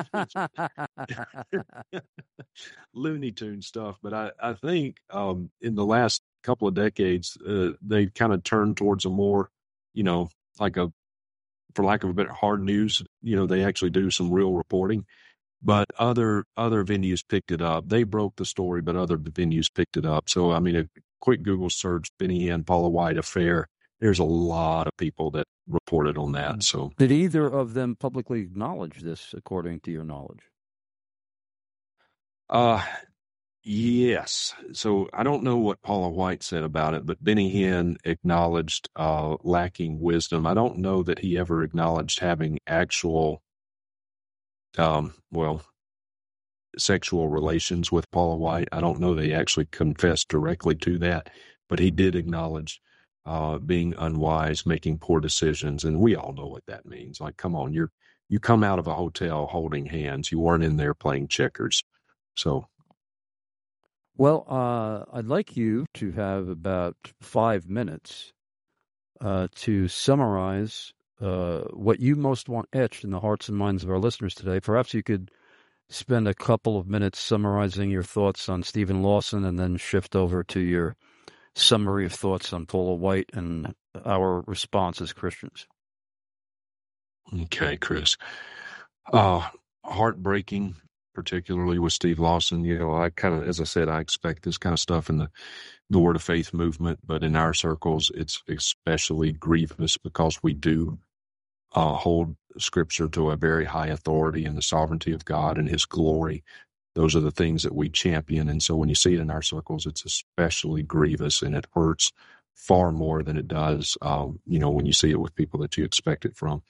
Speaker 3: that. Looney Tune stuff. But I, I think um, in the last couple of decades, uh, they kind of turned towards a more, you know, like a, for lack of a better, hard news. You know, they actually do some real reporting. But other other venues picked it up. They broke the story, but other venues picked it up. So, I mean, a quick Google search, Benny Hinn, Paula White affair, there's a lot of people that reported on that. So,
Speaker 2: did either of them publicly acknowledge this, according to your knowledge?
Speaker 3: Uh, yes. So I don't know what Paula White said about it, but Benny Hinn acknowledged uh, lacking wisdom. I don't know that he ever acknowledged having actual, um, well, sexual relations with Paula White. I don't know that he actually confessed directly to that, but he did acknowledge Uh, being unwise, making poor decisions, and we all know what that means. Like, come on, you're you come out of a hotel holding hands. You weren't in there playing checkers. So,
Speaker 2: well, uh, I'd like you to have about five minutes uh, to summarize uh, what you most want etched in the hearts and minds of our listeners today. Perhaps you could spend a couple of minutes summarizing your thoughts on Stephen Lawson, and then shift over to your summary of thoughts on Paula White and our response as Christians.
Speaker 3: Okay, Chris. Uh, heartbreaking, particularly with Steve Lawson. You know, I kind of, as I said, I expect this kind of stuff in the, the Word of Faith movement, but in our circles, it's especially grievous because we do uh, hold Scripture to a very high authority in the sovereignty of God and His glory. Those are the things that we champion. And so when you see it in our circles, it's especially grievous, and it hurts far more than it does, um, you know, when you see it with people that you expect it from.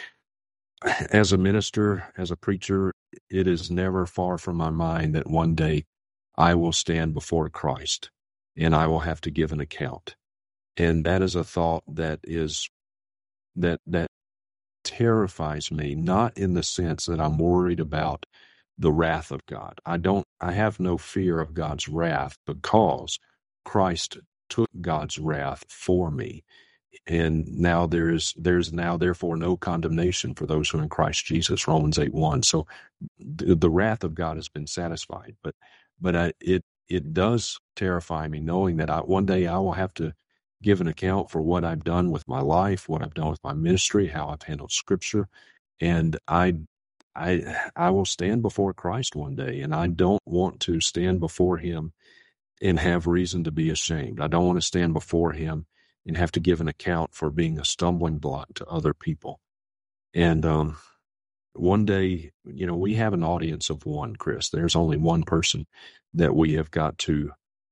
Speaker 3: As a minister, as a preacher, it is never far from my mind that one day I will stand before Christ and I will have to give an account. And that is a thought that is, that, that terrifies me, not in the sense that I'm worried about the wrath of God. I don't, I have no fear of God's wrath because Christ took God's wrath for me. And now there's, there's now therefore no condemnation for those who are in Christ Jesus, Romans eight one. So the, the wrath of God has been satisfied, but, but I, it, it does terrify me knowing that I, one day I will have to give an account for what I've done with my life, what I've done with my ministry, how I've handled Scripture. And I, I, I will stand before Christ one day, and I don't want to stand before Him and have reason to be ashamed. I don't want to stand before Him and have to give an account for being a stumbling block to other people. And um, one day, you know, we have an audience of one, Chris. There's only one person that we have got to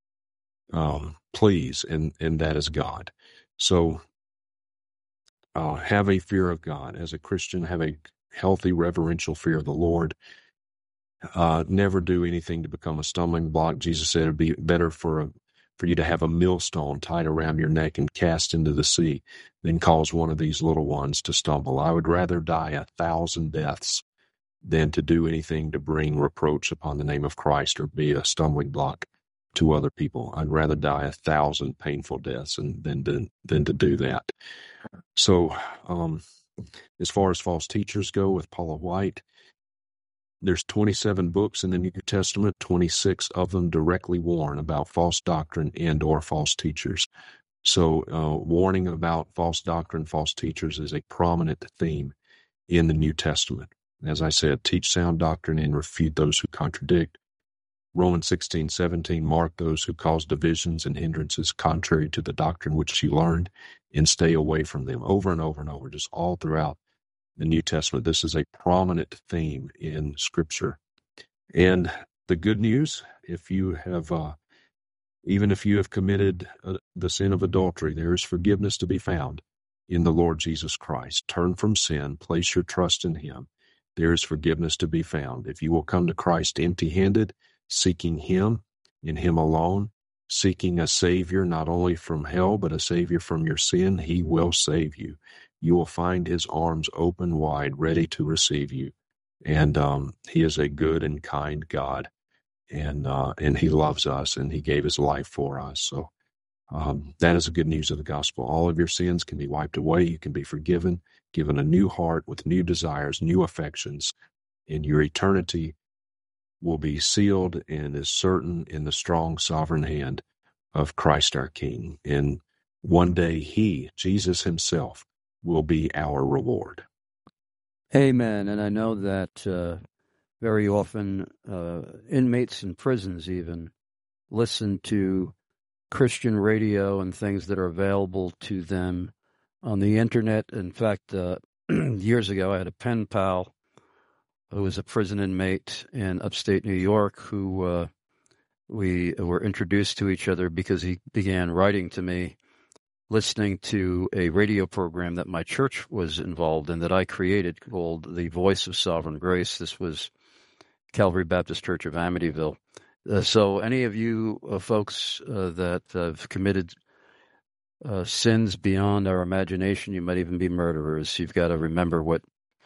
Speaker 3: um, please, and, and that is God. So uh, have a fear of God. As a Christian, have a healthy, reverential fear of the Lord. Uh, never do anything to become a stumbling block. Jesus said it would be better for a, for you to have a millstone tied around your neck and cast into the sea than cause one of these little ones to stumble. I would rather die a thousand deaths than to do anything to bring reproach upon the name of Christ or be a stumbling block to other people. I'd rather die a thousand painful deaths and, than, than, than to do that. So um, as far as false teachers go, with Paula White, there's twenty-seven books in the New Testament, twenty-six of them directly warn about false doctrine and or false teachers. So uh, warning about false doctrine, false teachers is a prominent theme in the New Testament. As I said, teach sound doctrine and refute those who contradict. Romans sixteen, seventeen, mark those who cause divisions and hindrances contrary to the doctrine which you learned, and stay away from them. Over and over and over, just all throughout the New Testament, this is a prominent theme in Scripture. And the good news, if you have, uh, even if you have committed uh, the sin of adultery, there is forgiveness to be found in the Lord Jesus Christ. Turn from sin, place your trust in Him. There is forgiveness to be found. If you will come to Christ empty-handed, seeking Him, in Him alone, seeking a Savior not only from hell, but a Savior from your sin, He will save you. You will find His arms open wide, ready to receive you. And um, He is a good and kind God, and uh, and He loves us, and He gave His life for us. So um, that is the good news of the gospel. All of your sins can be wiped away. You can be forgiven, given a new heart with new desires, new affections, and your eternity will be sealed and is certain in the strong sovereign hand of Christ our King. And one day He, Jesus Himself, will be our reward.
Speaker 2: Amen. And I know that uh, very often uh, inmates in prisons even listen to Christian radio and things that are available to them on the internet. In fact, uh, years ago, I had a pen pal who was a prison inmate in upstate New York who uh, we were introduced to each other because he began writing to me, listening to a radio program that my church was involved in that I created called The Voice of Sovereign Grace. This was Calvary Baptist Church of Amityville. Uh, so any of you uh, folks uh, that have committed uh, sins beyond our imagination, you might even be murderers, you've got to remember what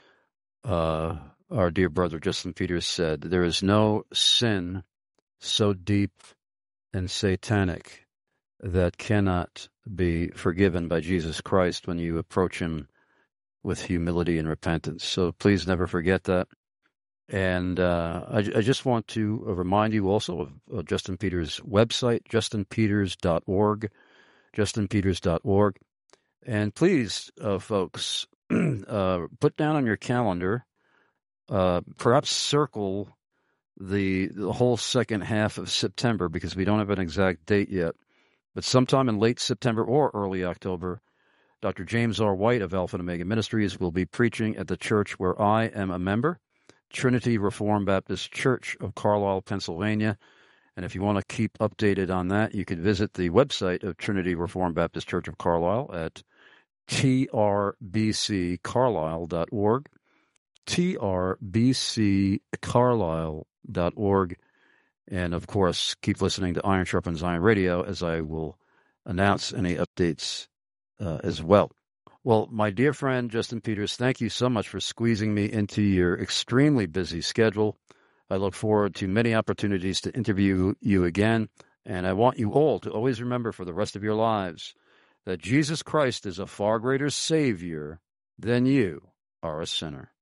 Speaker 2: uh, our dear brother Justin Peters said. There is no sin so deep and satanic that cannot be forgiven by Jesus Christ when you approach Him with humility and repentance. So please never forget that. And uh, I, I just want to remind you also of uh, Justin Peters' website, justin peters dot org, justin peters dot org. And please, uh, folks, uh, put down on your calendar, uh, perhaps circle the, the whole second half of September, because we don't have an exact date yet. But sometime in late September or early October, Doctor James R. White of Alpha and Omega Ministries will be preaching at the church where I am a member, Trinity Reformed Baptist Church of Carlisle, Pennsylvania. And if you want to keep updated on that, you can visit the website of Trinity Reformed Baptist Church of Carlisle at T R B C carlisle dot org, T R B C carlisle dot org. And, of course, keep listening to Iron Sharpens Iron Radio as I will announce any updates uh, as well. Well, my dear friend, Justin Peters, thank you so much for squeezing me into your extremely busy schedule. I look forward to many opportunities to interview you again, and I want you all to always remember for the rest of your lives that Jesus Christ is a far greater Savior than you are a sinner.